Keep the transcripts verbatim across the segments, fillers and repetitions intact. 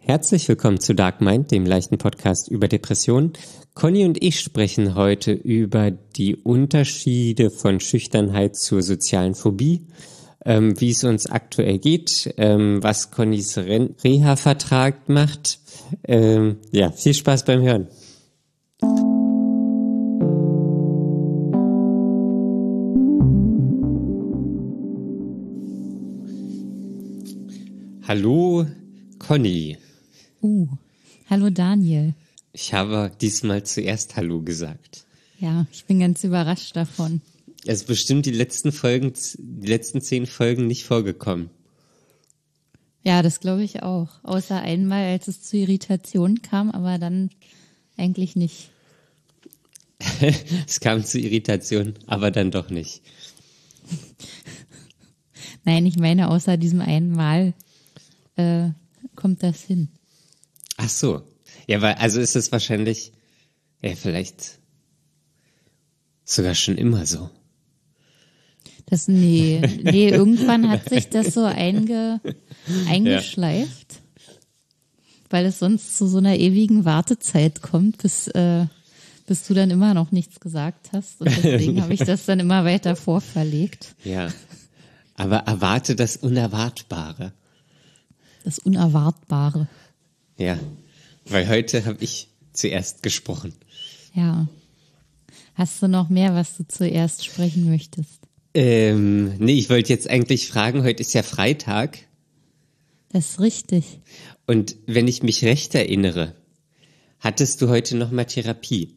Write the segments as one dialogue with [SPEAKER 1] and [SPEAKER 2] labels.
[SPEAKER 1] Herzlich willkommen zu Dark Mind, dem leichten Podcast über Depressionen. Conny und ich sprechen heute über die Unterschiede von Schüchternheit zur sozialen Phobie, ähm, wie es uns aktuell geht, ähm, was Connys Re- Reha-Vertrag macht. Ähm, ja, viel Spaß beim Hören. Hallo Conny.
[SPEAKER 2] Uh, hallo Daniel.
[SPEAKER 1] Ich habe diesmal zuerst Hallo gesagt.
[SPEAKER 2] Ja, ich bin ganz überrascht davon.
[SPEAKER 1] Es ist bestimmt die letzten Folgen, die letzten zehn Folgen nicht vorgekommen.
[SPEAKER 2] Ja, das glaube ich auch. Außer einmal, als es zu Irritationen kam, aber dann eigentlich nicht.
[SPEAKER 1] Es kam zu Irritationen, aber dann doch nicht.
[SPEAKER 2] Nein, ich meine, außer diesem einen Mal äh, kommt das hin.
[SPEAKER 1] Ach so. Ja, weil, also ist es wahrscheinlich, ja, vielleicht sogar schon immer so.
[SPEAKER 2] Das, nee, nee, irgendwann hat sich das so einge, eingeschleift, ja. Weil es sonst zu so einer ewigen Wartezeit kommt, bis, äh, bis du dann immer noch nichts gesagt hast. Und deswegen habe ich das dann immer weiter vorverlegt.
[SPEAKER 1] Ja, aber erwarte das Unerwartbare.
[SPEAKER 2] Das Unerwartbare.
[SPEAKER 1] Ja, weil heute habe ich zuerst gesprochen.
[SPEAKER 2] Ja. Hast du noch mehr, was du zuerst sprechen möchtest?
[SPEAKER 1] Ähm, nee, ich wollte jetzt eigentlich fragen, heute ist ja Freitag.
[SPEAKER 2] Das ist richtig.
[SPEAKER 1] Und wenn ich mich recht erinnere, hattest du heute noch mal Therapie?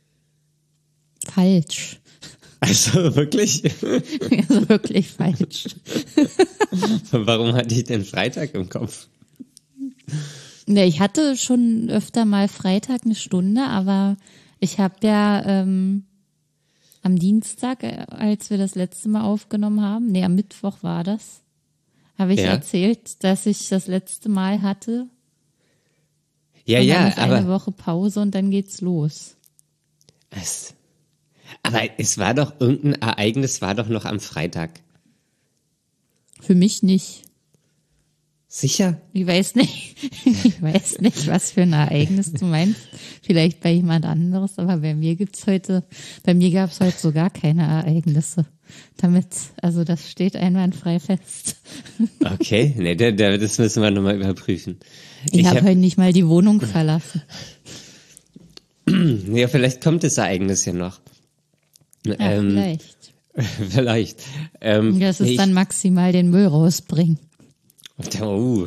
[SPEAKER 2] Falsch.
[SPEAKER 1] Also wirklich?
[SPEAKER 2] Also wirklich falsch.
[SPEAKER 1] Warum hatte ich denn Freitag im Kopf?
[SPEAKER 2] Ne, ich hatte schon öfter mal Freitag eine Stunde, aber ich habe ja ähm, am Dienstag, als wir das letzte Mal aufgenommen haben, nee, am Mittwoch war das, habe ich ja. erzählt, dass ich das letzte Mal hatte.
[SPEAKER 1] Ja,
[SPEAKER 2] und
[SPEAKER 1] ja,
[SPEAKER 2] dann ist
[SPEAKER 1] aber
[SPEAKER 2] eine Woche Pause und dann geht's los.
[SPEAKER 1] Es, aber es war doch, irgendein Ereignis war doch noch am Freitag.
[SPEAKER 2] Für mich nicht.
[SPEAKER 1] Sicher?
[SPEAKER 2] Ich weiß nicht, ich weiß nicht, was für ein Ereignis du meinst. Vielleicht bei jemand anderes, aber bei mir gibt's heute, bei mir gab's heute so gar keine Ereignisse. Damit, also das steht einwandfrei fest.
[SPEAKER 1] Okay, nee, da, da, das müssen wir nochmal überprüfen.
[SPEAKER 2] Ich, ich habe hab, heute nicht mal die Wohnung verlassen.
[SPEAKER 1] Ja, vielleicht kommt das Ereignis ja noch.
[SPEAKER 2] Ja,
[SPEAKER 1] ähm,
[SPEAKER 2] vielleicht.
[SPEAKER 1] Vielleicht. Ähm,
[SPEAKER 2] das ist
[SPEAKER 1] ich,
[SPEAKER 2] dann maximal den Müll rausbringen.
[SPEAKER 1] Oh.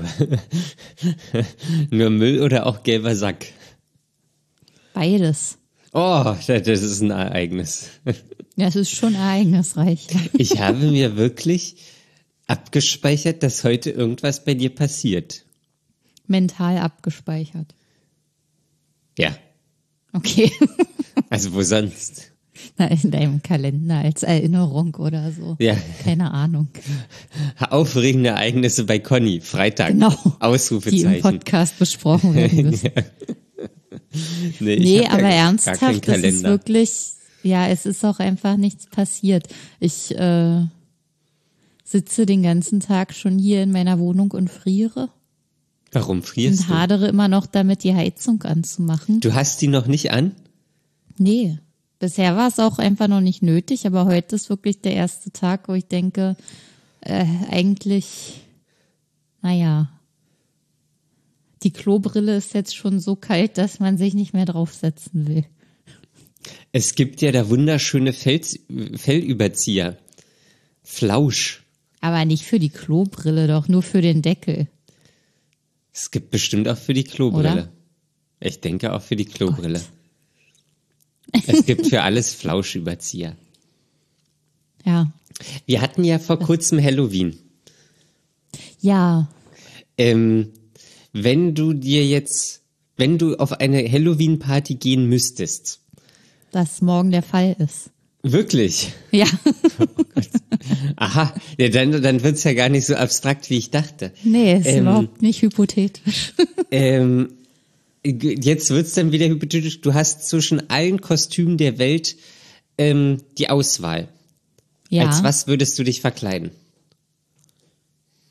[SPEAKER 1] Nur Müll oder auch gelber Sack?
[SPEAKER 2] Beides.
[SPEAKER 1] Oh, das ist ein Ereignis.
[SPEAKER 2] Ja, es ist schon ereignisreich.
[SPEAKER 1] Ich habe mir wirklich abgespeichert, dass heute irgendwas bei dir passiert.
[SPEAKER 2] Mental abgespeichert.
[SPEAKER 1] Ja.
[SPEAKER 2] Okay.
[SPEAKER 1] Also wo sonst?
[SPEAKER 2] Na, in deinem Kalender als Erinnerung oder so.
[SPEAKER 1] Ja.
[SPEAKER 2] Keine Ahnung.
[SPEAKER 1] Aufregende Ereignisse bei Conny, Freitag.
[SPEAKER 2] Genau.
[SPEAKER 1] Ausrufezeichen.
[SPEAKER 2] Die im Podcast besprochen werden müssen.
[SPEAKER 1] Ja. Nee,
[SPEAKER 2] nee
[SPEAKER 1] aber
[SPEAKER 2] ja ernsthaft, es ist wirklich, ja, es ist auch einfach nichts passiert. Ich äh, sitze den ganzen Tag schon hier in meiner Wohnung und friere.
[SPEAKER 1] Warum frierst
[SPEAKER 2] und
[SPEAKER 1] du?
[SPEAKER 2] Und hadere immer noch damit, die Heizung anzumachen.
[SPEAKER 1] Du hast die noch nicht an?
[SPEAKER 2] Nee. Bisher war es auch einfach noch nicht nötig, aber heute ist wirklich der erste Tag, wo ich denke, äh, eigentlich, naja, die Klobrille ist jetzt schon so kalt, dass man sich nicht mehr draufsetzen will.
[SPEAKER 1] Es gibt ja da wunderschöne Fels, Fellüberzieher. Flausch.
[SPEAKER 2] Aber nicht für die Klobrille, doch nur für den Deckel.
[SPEAKER 1] Es gibt bestimmt auch für die Klobrille.
[SPEAKER 2] Oder?
[SPEAKER 1] Ich denke auch für die Klobrille.
[SPEAKER 2] Gott.
[SPEAKER 1] Es gibt für alles Flauschüberzieher.
[SPEAKER 2] Ja.
[SPEAKER 1] Wir hatten ja vor kurzem Halloween.
[SPEAKER 2] Ja.
[SPEAKER 1] Ähm, wenn du dir jetzt, wenn du auf eine Halloween-Party gehen müsstest.
[SPEAKER 2] Was morgen der Fall ist.
[SPEAKER 1] Wirklich?
[SPEAKER 2] Ja.
[SPEAKER 1] Oh Gott. Aha, ja, dann, dann wird's ja gar nicht so abstrakt, wie ich dachte.
[SPEAKER 2] Nee, ist
[SPEAKER 1] ähm,
[SPEAKER 2] überhaupt nicht hypothetisch.
[SPEAKER 1] Ähm, Jetzt wird's dann wieder hypothetisch. Du hast zwischen allen Kostümen der Welt ähm, die Auswahl.
[SPEAKER 2] Ja.
[SPEAKER 1] Als was würdest du dich verkleiden?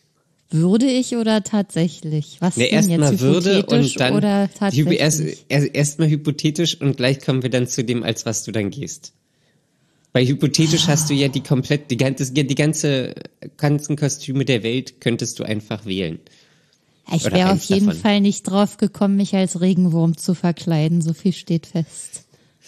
[SPEAKER 2] Würde ich oder tatsächlich? Was
[SPEAKER 1] Ne,
[SPEAKER 2] denn jetzt,
[SPEAKER 1] erstmal Würde
[SPEAKER 2] hypothetisch
[SPEAKER 1] und dann
[SPEAKER 2] oder tatsächlich?
[SPEAKER 1] erst erst erstmal hypothetisch und gleich kommen wir dann zu dem, als was du dann gehst. Bei hypothetisch hast du ja die komplett die ganze die ganze ganzen Kostüme der Welt könntest du einfach wählen.
[SPEAKER 2] Ich
[SPEAKER 1] Oder
[SPEAKER 2] wäre auf
[SPEAKER 1] eins
[SPEAKER 2] jeden
[SPEAKER 1] davon.
[SPEAKER 2] Fall nicht drauf gekommen, mich als Regenwurm zu verkleiden. So viel steht fest.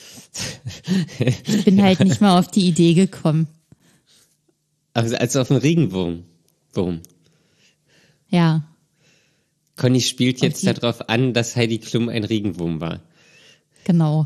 [SPEAKER 2] Ich bin halt nicht mal auf die Idee gekommen.
[SPEAKER 1] Also als auf einen Regenwurm. Wurm.
[SPEAKER 2] Ja.
[SPEAKER 1] Conny spielt jetzt
[SPEAKER 2] Und die-
[SPEAKER 1] darauf an, dass Heidi Klum ein Regenwurm war.
[SPEAKER 2] Genau.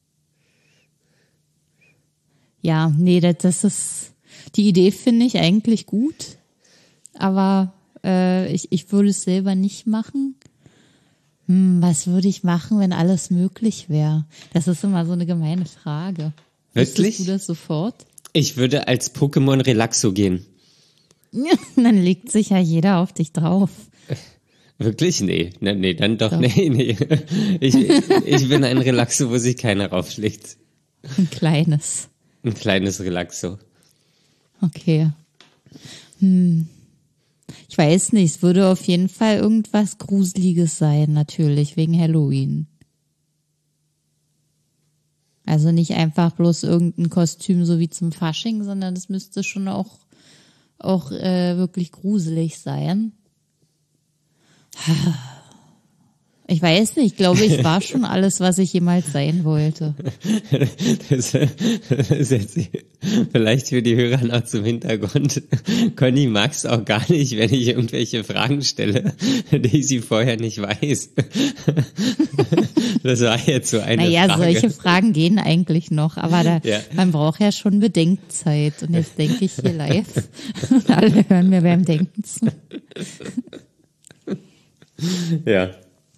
[SPEAKER 2] Ja, nee, das, das ist, die Idee finde ich eigentlich gut, aber äh, ich, ich würde es selber nicht machen. Hm, was würde ich machen, wenn alles möglich wäre? Das ist immer so eine gemeine Frage.
[SPEAKER 1] Wirklich?
[SPEAKER 2] Wüsstest du das sofort?
[SPEAKER 1] Ich würde als Pokémon Relaxo gehen.
[SPEAKER 2] Dann legt sich ja jeder auf dich drauf.
[SPEAKER 1] Wirklich? Nee. Nee, nee dann doch.
[SPEAKER 2] Doch.
[SPEAKER 1] Nee, nee. Ich, ich bin ein Relaxo, wo sich keiner raufschlägt.
[SPEAKER 2] Ein kleines.
[SPEAKER 1] Ein kleines Relaxo.
[SPEAKER 2] Okay. Hm. Ich weiß nicht, es würde auf jeden Fall irgendwas Gruseliges sein, natürlich, wegen Halloween. Also nicht einfach bloß irgendein Kostüm so wie zum Fasching, sondern es müsste schon auch, auch äh, wirklich gruselig sein. Ich weiß nicht, ich glaube, ich war schon alles, was ich jemals sein wollte.
[SPEAKER 1] Das, das ist jetzt vielleicht für die Hörer noch zum Hintergrund. Conny mag es auch gar nicht, wenn ich irgendwelche Fragen stelle, die sie vorher nicht weiß. Das war jetzt so eine
[SPEAKER 2] Naja,
[SPEAKER 1] Frage.
[SPEAKER 2] solche Fragen gehen eigentlich noch, aber da,
[SPEAKER 1] Ja.
[SPEAKER 2] man braucht ja schon Bedenkzeit. Und jetzt denke ich hier live und alle hören mir beim Denken zu.
[SPEAKER 1] Ja.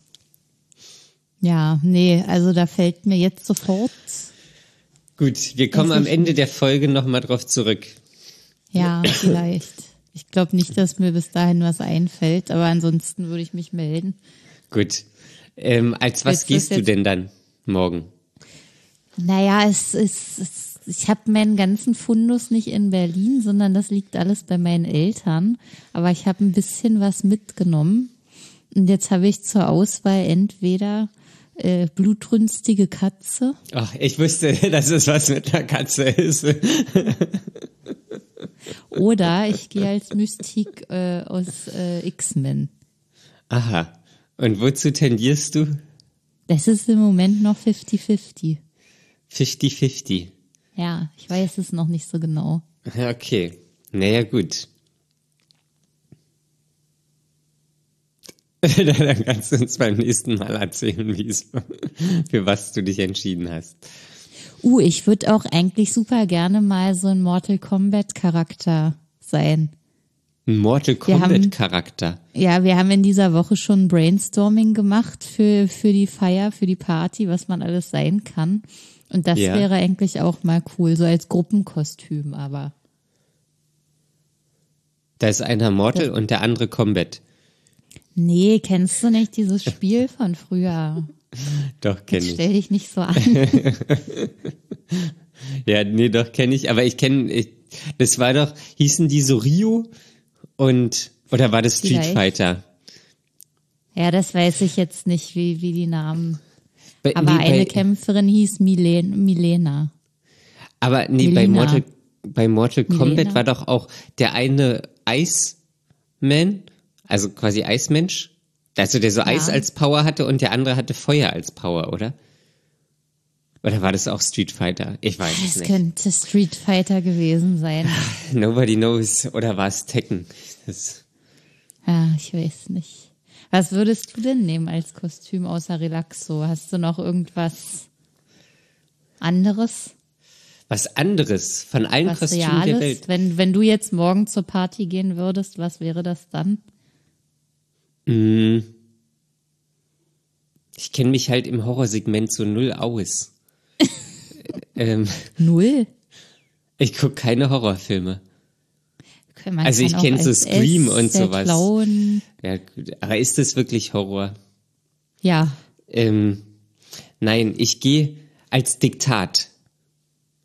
[SPEAKER 2] Ja, nee, also da fällt mir jetzt sofort,
[SPEAKER 1] Gut, wir kommen
[SPEAKER 2] Weiß
[SPEAKER 1] am
[SPEAKER 2] ich
[SPEAKER 1] Ende der Folge nochmal drauf zurück.
[SPEAKER 2] ja, vielleicht. Ich glaube nicht, dass mir bis dahin was einfällt, aber ansonsten würde ich mich melden.
[SPEAKER 1] Gut. Ähm, als was
[SPEAKER 2] Willst du's
[SPEAKER 1] gehst du
[SPEAKER 2] jetzt-
[SPEAKER 1] denn dann morgen?
[SPEAKER 2] Naja, es ist, es, ich habe meinen ganzen Fundus nicht in Berlin, sondern das liegt alles bei meinen Eltern. Aber ich habe ein bisschen was mitgenommen. Und jetzt habe ich zur Auswahl entweder äh, blutrünstige Katze
[SPEAKER 1] Ach, ich wusste, dass es was mit einer Katze ist.
[SPEAKER 2] oder ich gehe als Mystik äh, aus äh, X-Men.
[SPEAKER 1] Aha. Und wozu tendierst du?
[SPEAKER 2] Das ist im Moment noch fifty fifty.
[SPEAKER 1] fifty fifty.
[SPEAKER 2] Ja, ich weiß es noch nicht so genau.
[SPEAKER 1] Ja, okay. Naja, gut. Dann kannst du uns beim nächsten Mal erzählen, wie es, für was du dich entschieden hast.
[SPEAKER 2] Uh, ich würde auch eigentlich super gerne mal so ein Mortal Kombat Charakter sein.
[SPEAKER 1] Ein Mortal
[SPEAKER 2] Wir haben-
[SPEAKER 1] Kombat Charakter.
[SPEAKER 2] Ja, wir haben in dieser Woche schon Brainstorming gemacht für, für die Feier, für die Party, was man alles sein kann. Und das
[SPEAKER 1] Ja.
[SPEAKER 2] wäre eigentlich auch mal cool, so als Gruppenkostüm, aber.
[SPEAKER 1] Da ist einer Mortal und der andere Combat.
[SPEAKER 2] Nee, kennst du nicht dieses Spiel von früher?
[SPEAKER 1] Doch, kenne
[SPEAKER 2] Jetzt
[SPEAKER 1] ich.
[SPEAKER 2] stell dich nicht so an.
[SPEAKER 1] Ja, nee, doch, kenne ich. Aber ich kenne, ich, das war doch, hießen die so Rio und, oder war das Street
[SPEAKER 2] Vielleicht.
[SPEAKER 1] Fighter?
[SPEAKER 2] Ja, das weiß ich jetzt nicht, wie, wie die Namen.
[SPEAKER 1] Bei,
[SPEAKER 2] Aber
[SPEAKER 1] nee,
[SPEAKER 2] eine
[SPEAKER 1] bei,
[SPEAKER 2] Kämpferin hieß Milen, Milena.
[SPEAKER 1] Aber nee, bei
[SPEAKER 2] Melina.
[SPEAKER 1] Mortal, bei Mortal Kombat
[SPEAKER 2] Milena.
[SPEAKER 1] war doch auch der eine Iceman, also quasi Eismensch, also der so Eis als Power hatte und der andere hatte Feuer als Power, oder? Oder war das auch Street Fighter? Ich weiß es
[SPEAKER 2] Das
[SPEAKER 1] nicht.
[SPEAKER 2] könnte Street Fighter gewesen sein.
[SPEAKER 1] Nobody knows. Oder war es Tekken? Das,
[SPEAKER 2] Ja, ich weiß nicht. Was würdest du denn nehmen als Kostüm außer Relaxo? Hast du noch irgendwas anderes?
[SPEAKER 1] was anderes von allen
[SPEAKER 2] Was
[SPEAKER 1] Kostümen der
[SPEAKER 2] Reales?
[SPEAKER 1] Welt.
[SPEAKER 2] Wenn, wenn du jetzt morgen zur Party gehen würdest, was wäre das dann?
[SPEAKER 1] Ich kenne mich halt im Horrorsegment so null aus. ähm,
[SPEAKER 2] Null?
[SPEAKER 1] ich gucke keine Horrorfilme.
[SPEAKER 2] Man
[SPEAKER 1] Also
[SPEAKER 2] kann
[SPEAKER 1] ich
[SPEAKER 2] auch
[SPEAKER 1] kenn so
[SPEAKER 2] als
[SPEAKER 1] Scream
[SPEAKER 2] S,
[SPEAKER 1] und
[SPEAKER 2] der
[SPEAKER 1] sowas.
[SPEAKER 2] Clown.
[SPEAKER 1] Ja, gut, aber ist das wirklich Horror?
[SPEAKER 2] Ja,
[SPEAKER 1] Ähm, nein, ich gehe als Diktat.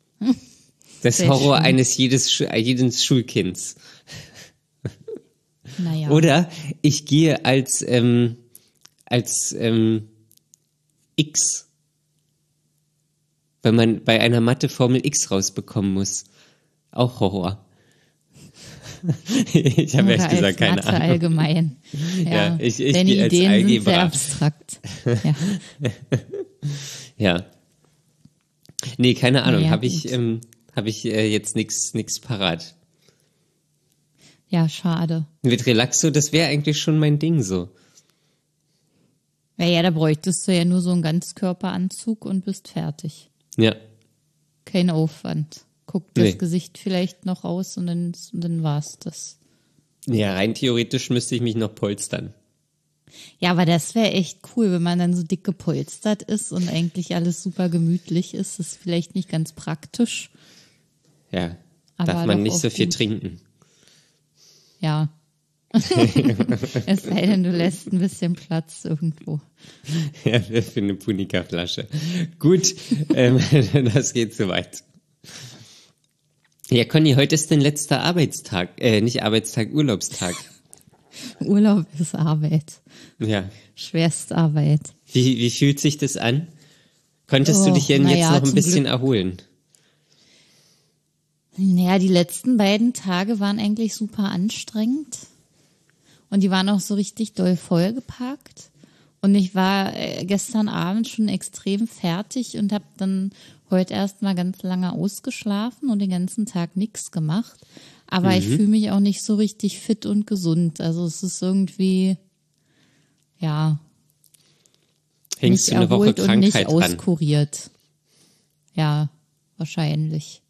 [SPEAKER 1] Das
[SPEAKER 2] Sehr
[SPEAKER 1] Horror
[SPEAKER 2] schön.
[SPEAKER 1] eines jedes, Schu- jedes Schulkinds.
[SPEAKER 2] Naja.
[SPEAKER 1] Oder ich gehe als, ähm, als ähm, X, weil man bei einer Mathe Formel X rausbekommen muss. Auch Horror. Ich habe ehrlich gesagt keine
[SPEAKER 2] Mathe
[SPEAKER 1] Ahnung.
[SPEAKER 2] allgemein. Ja,
[SPEAKER 1] Ja, ich, ich
[SPEAKER 2] deine
[SPEAKER 1] gehe als
[SPEAKER 2] Ideen sind sehr
[SPEAKER 1] Algebra.
[SPEAKER 2] abstrakt. Ja.
[SPEAKER 1] Ja. Nee, keine Ahnung.
[SPEAKER 2] Naja,
[SPEAKER 1] habe ich,
[SPEAKER 2] gut.
[SPEAKER 1] ähm, hab ich äh, jetzt nix, nix parat.
[SPEAKER 2] Ja, schade.
[SPEAKER 1] Mit Relaxo, das wäre eigentlich schon mein Ding so.
[SPEAKER 2] Ja, ja, da bräuchtest du ja nur so einen Ganzkörperanzug und bist fertig.
[SPEAKER 1] Ja.
[SPEAKER 2] Kein Aufwand. Guckt das
[SPEAKER 1] Nee.
[SPEAKER 2] Gesicht vielleicht noch aus und dann, und dann war's das.
[SPEAKER 1] Ja, rein theoretisch müsste ich mich noch polstern.
[SPEAKER 2] Ja, aber das wäre echt cool, wenn man dann so dick gepolstert ist und eigentlich alles super gemütlich ist. Das ist vielleicht nicht ganz praktisch.
[SPEAKER 1] Ja.
[SPEAKER 2] Aber
[SPEAKER 1] Darf man
[SPEAKER 2] doch
[SPEAKER 1] nicht
[SPEAKER 2] auf
[SPEAKER 1] so viel
[SPEAKER 2] jeden-
[SPEAKER 1] trinken.
[SPEAKER 2] Ja. Es sei denn, du lässt ein bisschen Platz irgendwo.
[SPEAKER 1] Ja, für eine Punika-Flasche. Gut, ähm, das geht zu weit. Ja, Conny, heute ist dein letzter Arbeitstag, äh, nicht Arbeitstag, Urlaubstag.
[SPEAKER 2] Urlaub ist Arbeit.
[SPEAKER 1] Ja.
[SPEAKER 2] Schwerstarbeit.
[SPEAKER 1] Wie, wie fühlt sich das an? Konntest du
[SPEAKER 2] Oh,
[SPEAKER 1] dich denn jetzt
[SPEAKER 2] naja,
[SPEAKER 1] noch ein
[SPEAKER 2] zum
[SPEAKER 1] bisschen
[SPEAKER 2] Glück.
[SPEAKER 1] erholen?
[SPEAKER 2] Naja, die letzten beiden Tage waren eigentlich super anstrengend. Und die waren auch so richtig doll vollgepackt. Und ich war äh, gestern Abend schon extrem fertig und habe dann heute erst mal ganz lange ausgeschlafen und den ganzen Tag nichts gemacht. Aber ich fühle mich auch nicht so richtig fit und gesund. Also es ist irgendwie, ja,
[SPEAKER 1] Hängst
[SPEAKER 2] nicht
[SPEAKER 1] du eine Woche
[SPEAKER 2] erholt und nicht
[SPEAKER 1] Krankheit dran?
[SPEAKER 2] auskuriert. Ja, wahrscheinlich.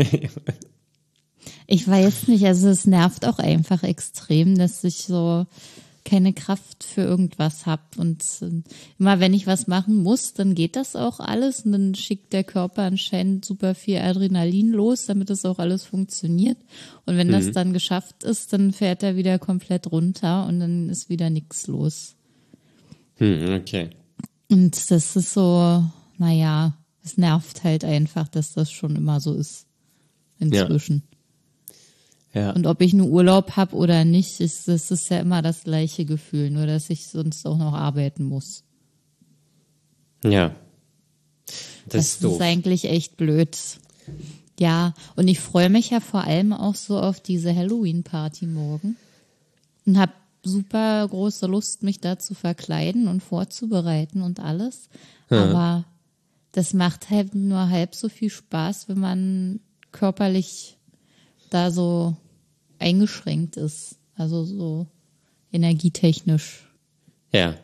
[SPEAKER 2] Ich weiß nicht, also es nervt auch einfach extrem, dass ich so keine Kraft für irgendwas habe. Und äh, immer wenn ich was machen muss, dann geht das auch alles und dann schickt der Körper anscheinend super viel Adrenalin los, damit das auch alles funktioniert. Und wenn das dann geschafft ist, dann fährt er wieder komplett runter und dann ist wieder nichts los.
[SPEAKER 1] Hm, okay.
[SPEAKER 2] Und das ist so, naja, es nervt halt einfach, dass das schon immer so ist inzwischen.
[SPEAKER 1] Ja.
[SPEAKER 2] Und ob ich nur Urlaub habe oder nicht, ist das ist ja immer das gleiche Gefühl, nur dass ich sonst auch noch arbeiten muss.
[SPEAKER 1] Ja. Das,
[SPEAKER 2] Das
[SPEAKER 1] ist doof.
[SPEAKER 2] ist eigentlich echt blöd. Ja, und ich freue mich ja vor allem auch so auf diese Halloween-Party morgen und habe super große Lust, mich da zu verkleiden und vorzubereiten und alles. Aber das macht halt nur halb so viel Spaß, wenn man körperlich da so eingeschränkt ist. Also so energietechnisch.
[SPEAKER 1] Ja.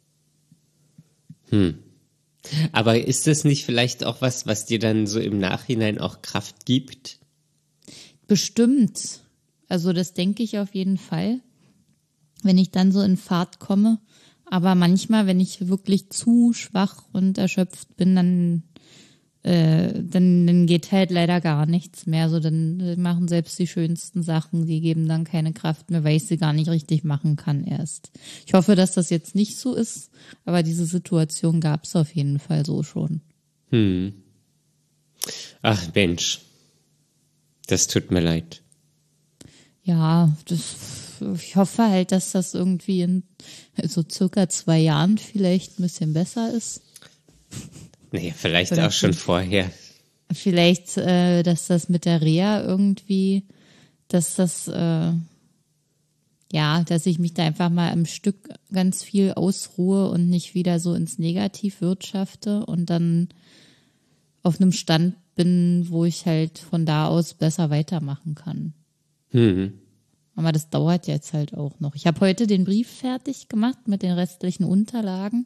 [SPEAKER 1] Hm. Aber ist das nicht vielleicht auch was, was dir dann so im Nachhinein auch Kraft gibt?
[SPEAKER 2] Bestimmt. Also das denke ich auf jeden Fall, wenn ich dann so in Fahrt komme. Aber manchmal, wenn ich wirklich zu schwach und erschöpft bin, dann, äh, dann, dann geht halt leider gar nichts mehr. So, dann machen selbst die schönsten Sachen, die geben dann keine Kraft mehr, weil ich sie gar nicht richtig machen kann erst. Ich hoffe, dass das jetzt nicht so ist, aber diese Situation gab es auf jeden Fall so schon.
[SPEAKER 1] Hm. Ach Mensch. Das tut mir leid.
[SPEAKER 2] Ja, das, ich hoffe halt, dass das irgendwie in so circa zwei Jahren vielleicht ein bisschen besser ist.
[SPEAKER 1] Nee, vielleicht
[SPEAKER 2] Oder
[SPEAKER 1] auch schon vorher.
[SPEAKER 2] Vielleicht, äh, dass das mit der Reha irgendwie, dass das, äh, ja, dass ich mich da einfach mal im Stück ganz viel ausruhe und nicht wieder so ins Negativ wirtschafte und dann auf einem Stand bin, wo ich halt von da aus besser weitermachen kann.
[SPEAKER 1] Hm.
[SPEAKER 2] Aber das dauert jetzt halt auch noch. Ich habe heute den Brief fertig gemacht mit den restlichen Unterlagen.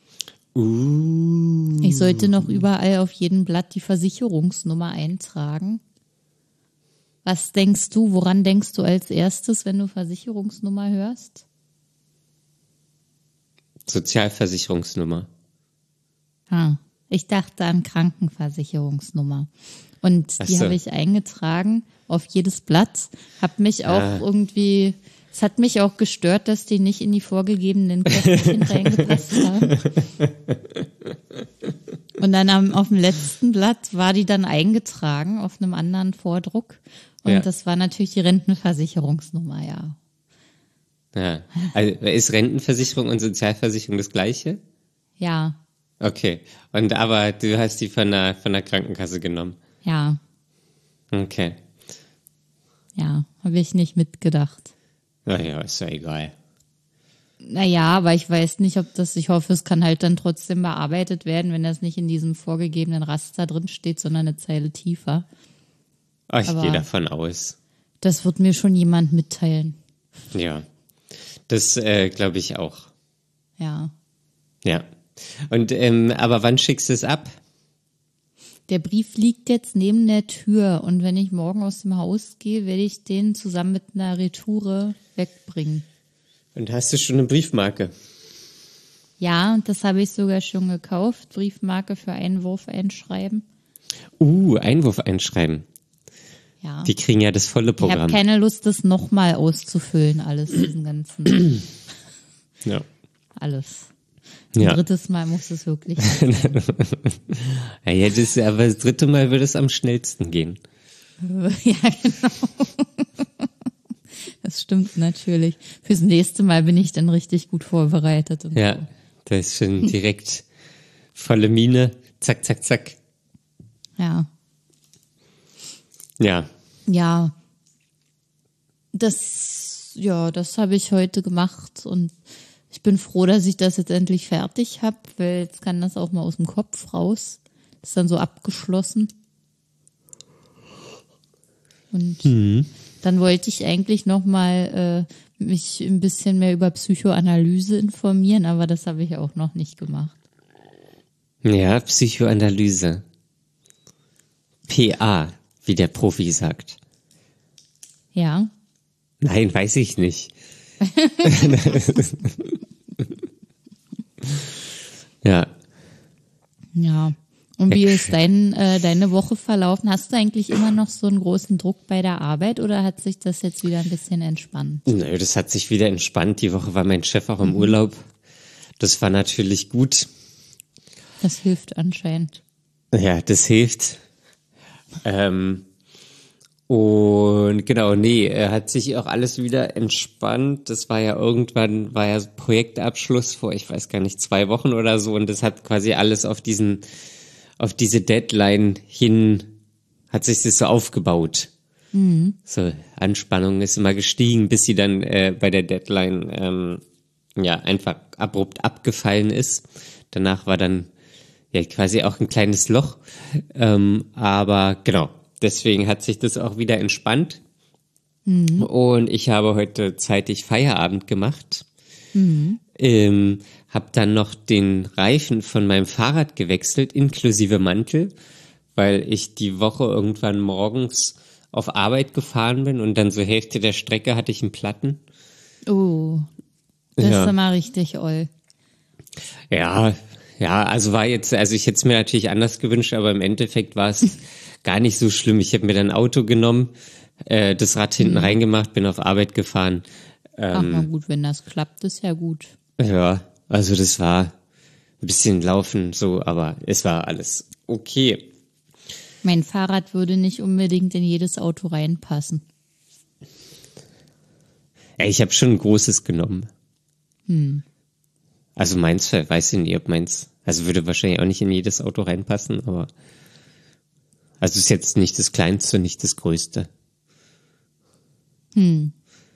[SPEAKER 1] Uh.
[SPEAKER 2] Ich sollte noch überall auf jedem Blatt die Versicherungsnummer eintragen. Was denkst du, woran denkst du als erstes, wenn du Versicherungsnummer hörst?
[SPEAKER 1] Sozialversicherungsnummer.
[SPEAKER 2] Ah, ich dachte an Krankenversicherungsnummer. Und
[SPEAKER 1] Ach
[SPEAKER 2] die
[SPEAKER 1] so.
[SPEAKER 2] habe ich eingetragen auf jedes Blatt. Hab mich auch
[SPEAKER 1] Ah.
[SPEAKER 2] irgendwie, es hat mich auch gestört, dass die nicht in die vorgegebenen Kästchen reingepasst haben. Und dann am, auf dem letzten Blatt war die dann eingetragen auf einem anderen Vordruck. Und
[SPEAKER 1] Ja.
[SPEAKER 2] das war natürlich die Rentenversicherungsnummer, ja.
[SPEAKER 1] Ja. Also ist Rentenversicherung und Sozialversicherung das Gleiche?
[SPEAKER 2] Ja.
[SPEAKER 1] Okay. Und aber du hast die von der, von der Krankenkasse genommen?
[SPEAKER 2] Ja.
[SPEAKER 1] Okay.
[SPEAKER 2] Ja, habe ich nicht mitgedacht.
[SPEAKER 1] Naja, ist ja egal.
[SPEAKER 2] Naja, aber ich weiß nicht, ob das, ich hoffe, es kann halt dann trotzdem bearbeitet werden, wenn das nicht in diesem vorgegebenen Raster drin steht, sondern eine Zeile tiefer.
[SPEAKER 1] Oh, ich
[SPEAKER 2] Aber
[SPEAKER 1] gehe davon aus.
[SPEAKER 2] Das wird mir schon jemand mitteilen.
[SPEAKER 1] Ja, das äh, glaube ich auch.
[SPEAKER 2] Ja.
[SPEAKER 1] Ja. Und ähm, aber wann schickst du es ab?
[SPEAKER 2] Der Brief liegt jetzt neben der Tür und wenn ich morgen aus dem Haus gehe, werde ich den zusammen mit einer Retoure wegbringen.
[SPEAKER 1] Und hast du schon eine Briefmarke?
[SPEAKER 2] Ja, und das habe ich sogar schon gekauft. Briefmarke für Einwurf einschreiben.
[SPEAKER 1] Uh, Einwurf einschreiben.
[SPEAKER 2] Ja.
[SPEAKER 1] Die kriegen ja das volle Programm.
[SPEAKER 2] Ich habe keine Lust, das nochmal auszufüllen, alles, diesen ganzen.
[SPEAKER 1] Ja.
[SPEAKER 2] Alles. Ein
[SPEAKER 1] Ja.
[SPEAKER 2] drittes Mal muss es wirklich sein.
[SPEAKER 1] Ja, ja, das, aber das dritte Mal würde es am schnellsten gehen.
[SPEAKER 2] Ja, genau. Das stimmt natürlich. Fürs nächste Mal bin ich dann richtig gut vorbereitet. Und
[SPEAKER 1] Ja, da ist schon direkt volle Mine. Zack, zack, zack.
[SPEAKER 2] ja.
[SPEAKER 1] Ja.
[SPEAKER 2] Ja. Das, ja, das habe ich heute gemacht und ich bin froh, dass ich das jetzt endlich fertig habe, weil jetzt kann das auch mal aus dem Kopf raus. Ist dann so abgeschlossen. Und
[SPEAKER 1] Mhm.
[SPEAKER 2] dann wollte ich eigentlich noch mal äh, mich ein bisschen mehr über Psychoanalyse informieren, aber das habe ich auch noch nicht gemacht.
[SPEAKER 1] Ja, Psychoanalyse. P A, wie der Profi sagt.
[SPEAKER 2] Ja.
[SPEAKER 1] Nein, weiß ich nicht. Ja.
[SPEAKER 2] Ja. Und wie ist dein, äh, deine Woche verlaufen? Hast du eigentlich immer noch so einen großen Druck bei der Arbeit oder hat sich das jetzt wieder ein bisschen entspannt?
[SPEAKER 1] Nö, das hat sich wieder entspannt. Die Woche war mein Chef auch im Urlaub. Das war natürlich gut.
[SPEAKER 2] Das hilft anscheinend.
[SPEAKER 1] Ja, das hilft. Ähm, und genau, nee, er hat sich auch alles wieder entspannt. Das war ja irgendwann, war ja Projektabschluss vor, ich weiß gar nicht, zwei Wochen oder so. Und das hat quasi alles auf diesen, auf diese Deadline hin, hat sich das so aufgebaut. Mhm. So, Anspannung ist immer gestiegen, bis sie dann äh, bei der Deadline ähm, ja einfach abrupt abgefallen ist. Danach war dann ja quasi auch ein kleines Loch. Ähm, aber genau, deswegen hat sich das auch wieder entspannt. Mhm. Und ich habe heute zeitig Feierabend gemacht. Mhm. Ähm, habe dann noch den Reifen von meinem Fahrrad gewechselt, inklusive Mantel, weil ich die Woche irgendwann morgens auf Arbeit gefahren bin und dann so Hälfte der Strecke hatte ich einen Platten.
[SPEAKER 2] Oh, das
[SPEAKER 1] Ja.
[SPEAKER 2] ist immer richtig oll.
[SPEAKER 1] Ja, ja, also war jetzt, also ich hätte es mir natürlich anders gewünscht, aber im Endeffekt war es gar nicht so schlimm. Ich habe mir dann ein Auto genommen, äh, das Rad hinten mhm. reingemacht, bin auf Arbeit gefahren. Ähm,
[SPEAKER 2] Ach na gut, wenn das klappt, ist ja gut.
[SPEAKER 1] Ja, also das war ein bisschen Laufen so, aber es war alles okay.
[SPEAKER 2] Mein Fahrrad würde nicht unbedingt in jedes Auto reinpassen.
[SPEAKER 1] Ja, ich habe schon ein großes genommen.
[SPEAKER 2] Hm.
[SPEAKER 1] Also meins, weiß ich nicht, ob meins, also würde wahrscheinlich auch nicht in jedes Auto reinpassen, aber also ist jetzt nicht das Kleinste, nicht das Größte.
[SPEAKER 2] Hm.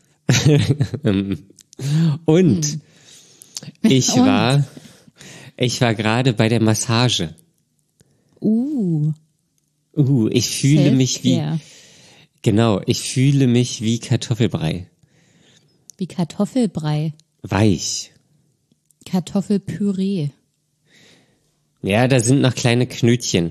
[SPEAKER 1] Und
[SPEAKER 2] hm.
[SPEAKER 1] ich
[SPEAKER 2] Und?
[SPEAKER 1] war, ich war gerade bei der Massage.
[SPEAKER 2] Uh.
[SPEAKER 1] Uh, ich fühle mich wie,
[SPEAKER 2] Selfcare.
[SPEAKER 1] genau, ich fühle mich wie Kartoffelbrei.
[SPEAKER 2] Wie Kartoffelbrei.
[SPEAKER 1] Weich.
[SPEAKER 2] Kartoffelpüree.
[SPEAKER 1] Ja, da sind noch kleine Knötchen.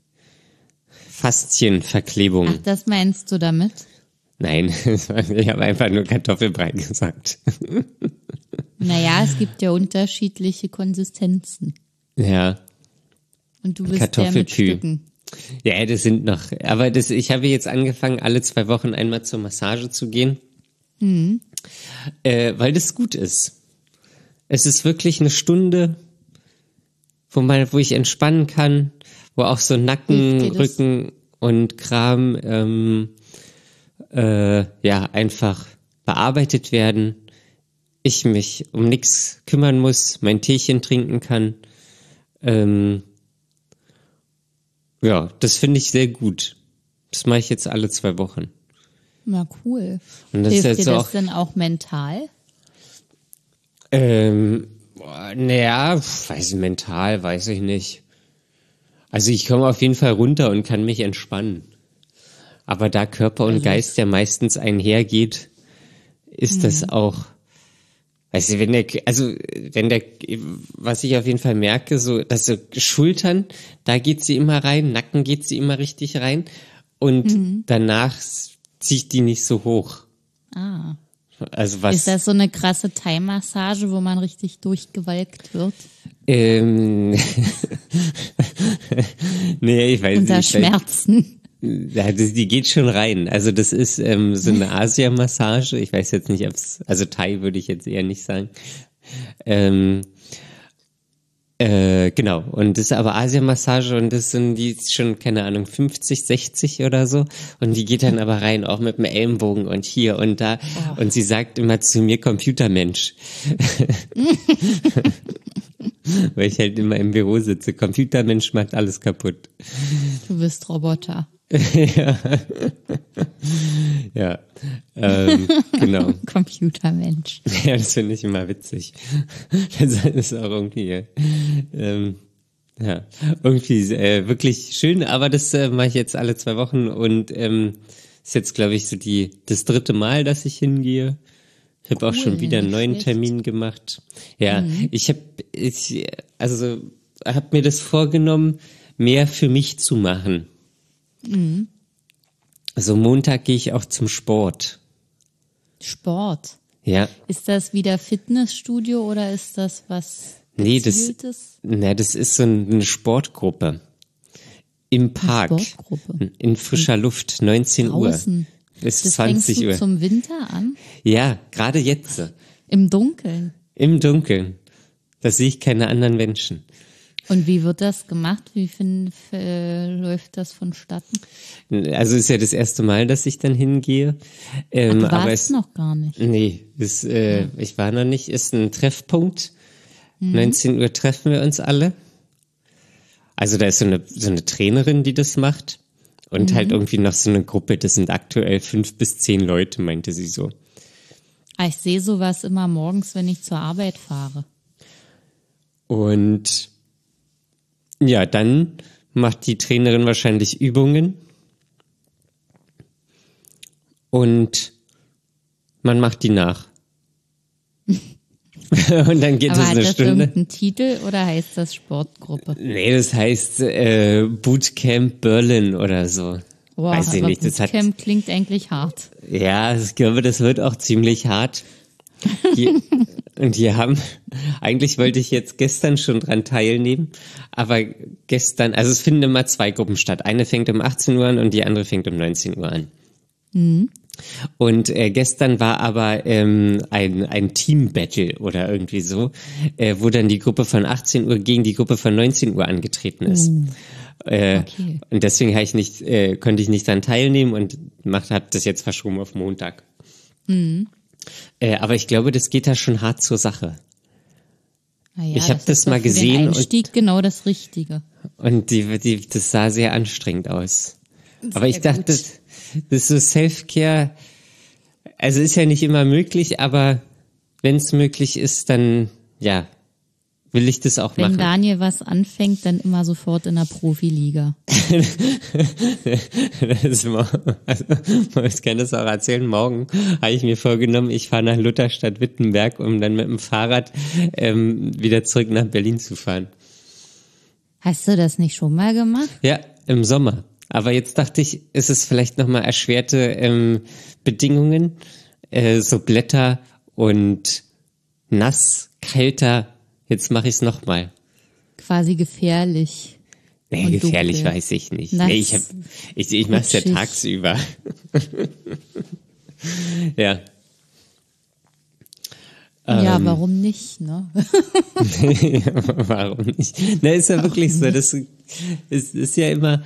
[SPEAKER 1] Faszienverklebungen.
[SPEAKER 2] Ach, das meinst du damit?
[SPEAKER 1] Nein, ich habe einfach nur Kartoffelbrei gesagt.
[SPEAKER 2] Naja, es gibt ja unterschiedliche Konsistenzen.
[SPEAKER 1] Ja.
[SPEAKER 2] Und du bist der mit
[SPEAKER 1] Kartoffelpü.
[SPEAKER 2] Stücken.
[SPEAKER 1] Ja, das sind noch, aber das, ich habe jetzt angefangen, alle zwei Wochen einmal zur Massage zu gehen,
[SPEAKER 2] Mhm.
[SPEAKER 1] äh, weil das gut ist. Es ist wirklich eine Stunde, wo man, wo ich entspannen kann, wo auch so Nacken,
[SPEAKER 2] Hilft dir das?
[SPEAKER 1] Rücken und Kram ähm, äh, ja einfach bearbeitet werden. ich mich um nichts kümmern muss, mein Teechen trinken kann. Ähm, ja, das finde ich sehr gut. Das mache ich jetzt alle zwei Wochen.
[SPEAKER 2] Na cool.
[SPEAKER 1] Und das
[SPEAKER 2] Hilft
[SPEAKER 1] ist
[SPEAKER 2] dir
[SPEAKER 1] jetzt
[SPEAKER 2] das
[SPEAKER 1] auch,
[SPEAKER 2] denn auch mental?
[SPEAKER 1] ähm, naja, weiß ich, mental, weiß ich nicht. Also ich komme auf jeden Fall runter und kann mich entspannen. Aber da Körper und
[SPEAKER 2] Also
[SPEAKER 1] Geist ja meistens einhergeht, ist das auch, weißt du, wenn der, also wenn der, was ich auf jeden Fall merke, so, dass so Schultern, da geht sie immer rein, Nacken geht sie immer richtig rein und
[SPEAKER 2] Mhm.
[SPEAKER 1] danach zieht die nicht so hoch.
[SPEAKER 2] Ah.
[SPEAKER 1] Also was?
[SPEAKER 2] Ist das so eine krasse Thai-Massage, wo man richtig durchgewalkt wird?
[SPEAKER 1] Ähm, nee, ich weiß
[SPEAKER 2] Unter
[SPEAKER 1] nicht.
[SPEAKER 2] Schmerzen.
[SPEAKER 1] Ja, das, die geht schon rein. Also das ist ähm, so eine Asia-Massage. Ich weiß jetzt nicht, ob es, also Thai würde ich jetzt eher nicht sagen. Ähm, äh, genau. Und das ist aber Asia-Massage und das sind die schon, keine Ahnung, fünfzig, sechzig oder so. Und die geht dann aber rein, auch mit dem Ellenbogen und hier und da.
[SPEAKER 2] Oh.
[SPEAKER 1] Und sie sagt immer zu mir Computermensch. Weil ich halt immer im Büro sitze. Computermensch macht alles kaputt.
[SPEAKER 2] Du bist Roboter.
[SPEAKER 1] ja. ja. Ähm, genau.
[SPEAKER 2] Computermensch.
[SPEAKER 1] Ja, das finde ich immer witzig. Das ist auch irgendwie, ähm, ja, irgendwie äh, wirklich schön, aber das äh, mache ich jetzt alle zwei Wochen und ähm, ist jetzt, glaube ich, so die das dritte Mal, dass ich hingehe. Ich habe auch
[SPEAKER 2] Cool,
[SPEAKER 1] schon wieder einen
[SPEAKER 2] nicht
[SPEAKER 1] neuen
[SPEAKER 2] schlecht.
[SPEAKER 1] Termin gemacht. Ja, ich habe, ich, also habe mir das vorgenommen, mehr für mich zu machen. Also Montag gehe ich auch zum Sport.
[SPEAKER 2] Sport.
[SPEAKER 1] Ja.
[SPEAKER 2] Ist das wieder Fitnessstudio oder ist das was
[SPEAKER 1] Nee, das,
[SPEAKER 2] Gezieltes?
[SPEAKER 1] na, das ist so eine Sportgruppe. Im Park.
[SPEAKER 2] Sportgruppe.
[SPEAKER 1] In frischer Luft, neunzehn Uhr.
[SPEAKER 2] Draußen.
[SPEAKER 1] Bis
[SPEAKER 2] Das fängst
[SPEAKER 1] zwanzig
[SPEAKER 2] du
[SPEAKER 1] Uhr.
[SPEAKER 2] zum Winter an?
[SPEAKER 1] Ja, gerade jetzt.
[SPEAKER 2] Im Dunkeln.
[SPEAKER 1] Im Dunkeln. Da sehe ich keine anderen Menschen.
[SPEAKER 2] Und wie wird das gemacht? Wie find, äh, läuft das vonstatten?
[SPEAKER 1] Also ist ja das erste Mal, dass ich dann hingehe. Ähm,
[SPEAKER 2] Ach, du
[SPEAKER 1] aber
[SPEAKER 2] warst
[SPEAKER 1] es,
[SPEAKER 2] noch gar nicht.
[SPEAKER 1] Nee, ist, äh, ich war noch nicht. Ist ein Treffpunkt. neunzehn Uhr treffen wir uns alle. Also da ist so eine, so eine Trainerin, die das macht. Und halt irgendwie noch so eine Gruppe, das sind aktuell fünf bis zehn Leute, meinte sie so.
[SPEAKER 2] Ah, ich sehe sowas immer morgens, wenn ich zur Arbeit fahre.
[SPEAKER 1] Und ja, dann macht die Trainerin wahrscheinlich Übungen. Und man macht die nach. Und dann geht
[SPEAKER 2] Aber
[SPEAKER 1] es
[SPEAKER 2] hat
[SPEAKER 1] eine
[SPEAKER 2] das
[SPEAKER 1] Stunde.
[SPEAKER 2] irgendeinen Titel oder heißt das Sportgruppe?
[SPEAKER 1] Nee, das heißt äh, Bootcamp Berlin oder so.
[SPEAKER 2] Boah,
[SPEAKER 1] Weiß ich
[SPEAKER 2] aber
[SPEAKER 1] nicht. Das hat,
[SPEAKER 2] Bootcamp klingt eigentlich hart.
[SPEAKER 1] ja, ich glaube, das wird auch ziemlich hart. Die, und die haben, eigentlich wollte ich jetzt gestern schon dran teilnehmen, aber gestern, also es finden immer zwei Gruppen statt. Eine fängt um achtzehn Uhr an und die andere fängt um neunzehn Uhr an.
[SPEAKER 2] Mhm.
[SPEAKER 1] Und äh, gestern war aber ähm, ein, ein Team-Battle oder irgendwie so, äh, wo dann die Gruppe von achtzehn Uhr gegen die Gruppe von neunzehn Uhr angetreten ist.
[SPEAKER 2] Uh,
[SPEAKER 1] Äh,
[SPEAKER 2] okay.
[SPEAKER 1] Und deswegen habe ich nicht, äh, konnte ich nicht daran teilnehmen und macht, habe das jetzt verschoben auf Montag.
[SPEAKER 2] Mhm.
[SPEAKER 1] Äh, aber ich glaube, das geht da schon hart zur Sache.
[SPEAKER 2] Naja,
[SPEAKER 1] Ich hab das
[SPEAKER 2] ist doch
[SPEAKER 1] mal
[SPEAKER 2] für den
[SPEAKER 1] gesehen und-
[SPEAKER 2] Einstieg genau das Richtige.
[SPEAKER 1] Und die, die, das sah sehr anstrengend aus. Aber ich
[SPEAKER 2] Sehr
[SPEAKER 1] dachte,
[SPEAKER 2] gut.
[SPEAKER 1] das, das ist so Self-Care, also ist ja nicht immer möglich, aber wenn es möglich ist, dann ja, will ich das auch
[SPEAKER 2] Wenn
[SPEAKER 1] machen.
[SPEAKER 2] Daniel was anfängt, dann immer sofort in der Profiliga.
[SPEAKER 1] das, mor- also, ich kann das auch erzählen, morgen habe ich mir vorgenommen, ich fahre nach Lutherstadt-Wittenberg, um dann mit dem Fahrrad ähm, wieder zurück nach Berlin zu fahren.
[SPEAKER 2] Hast du das nicht schon mal gemacht?
[SPEAKER 1] Ja, im Sommer. Aber jetzt dachte ich, ist es vielleicht nochmal erschwerte ähm, Bedingungen, äh, so Blätter und nass, kälter. Jetzt mache ich es nochmal.
[SPEAKER 2] Quasi gefährlich.
[SPEAKER 1] Nee,
[SPEAKER 2] Und
[SPEAKER 1] gefährlich
[SPEAKER 2] dunkel.
[SPEAKER 1] weiß ich nicht.
[SPEAKER 2] Nass,
[SPEAKER 1] Nee, ich hab, ich, ich mache es ja
[SPEAKER 2] rutschig.
[SPEAKER 1] tagsüber. ja.
[SPEAKER 2] Ja,
[SPEAKER 1] Ähm.
[SPEAKER 2] warum nicht, ne?
[SPEAKER 1] Warum nicht? Na, ist ja wirklich so. Das ist, ist ja immer.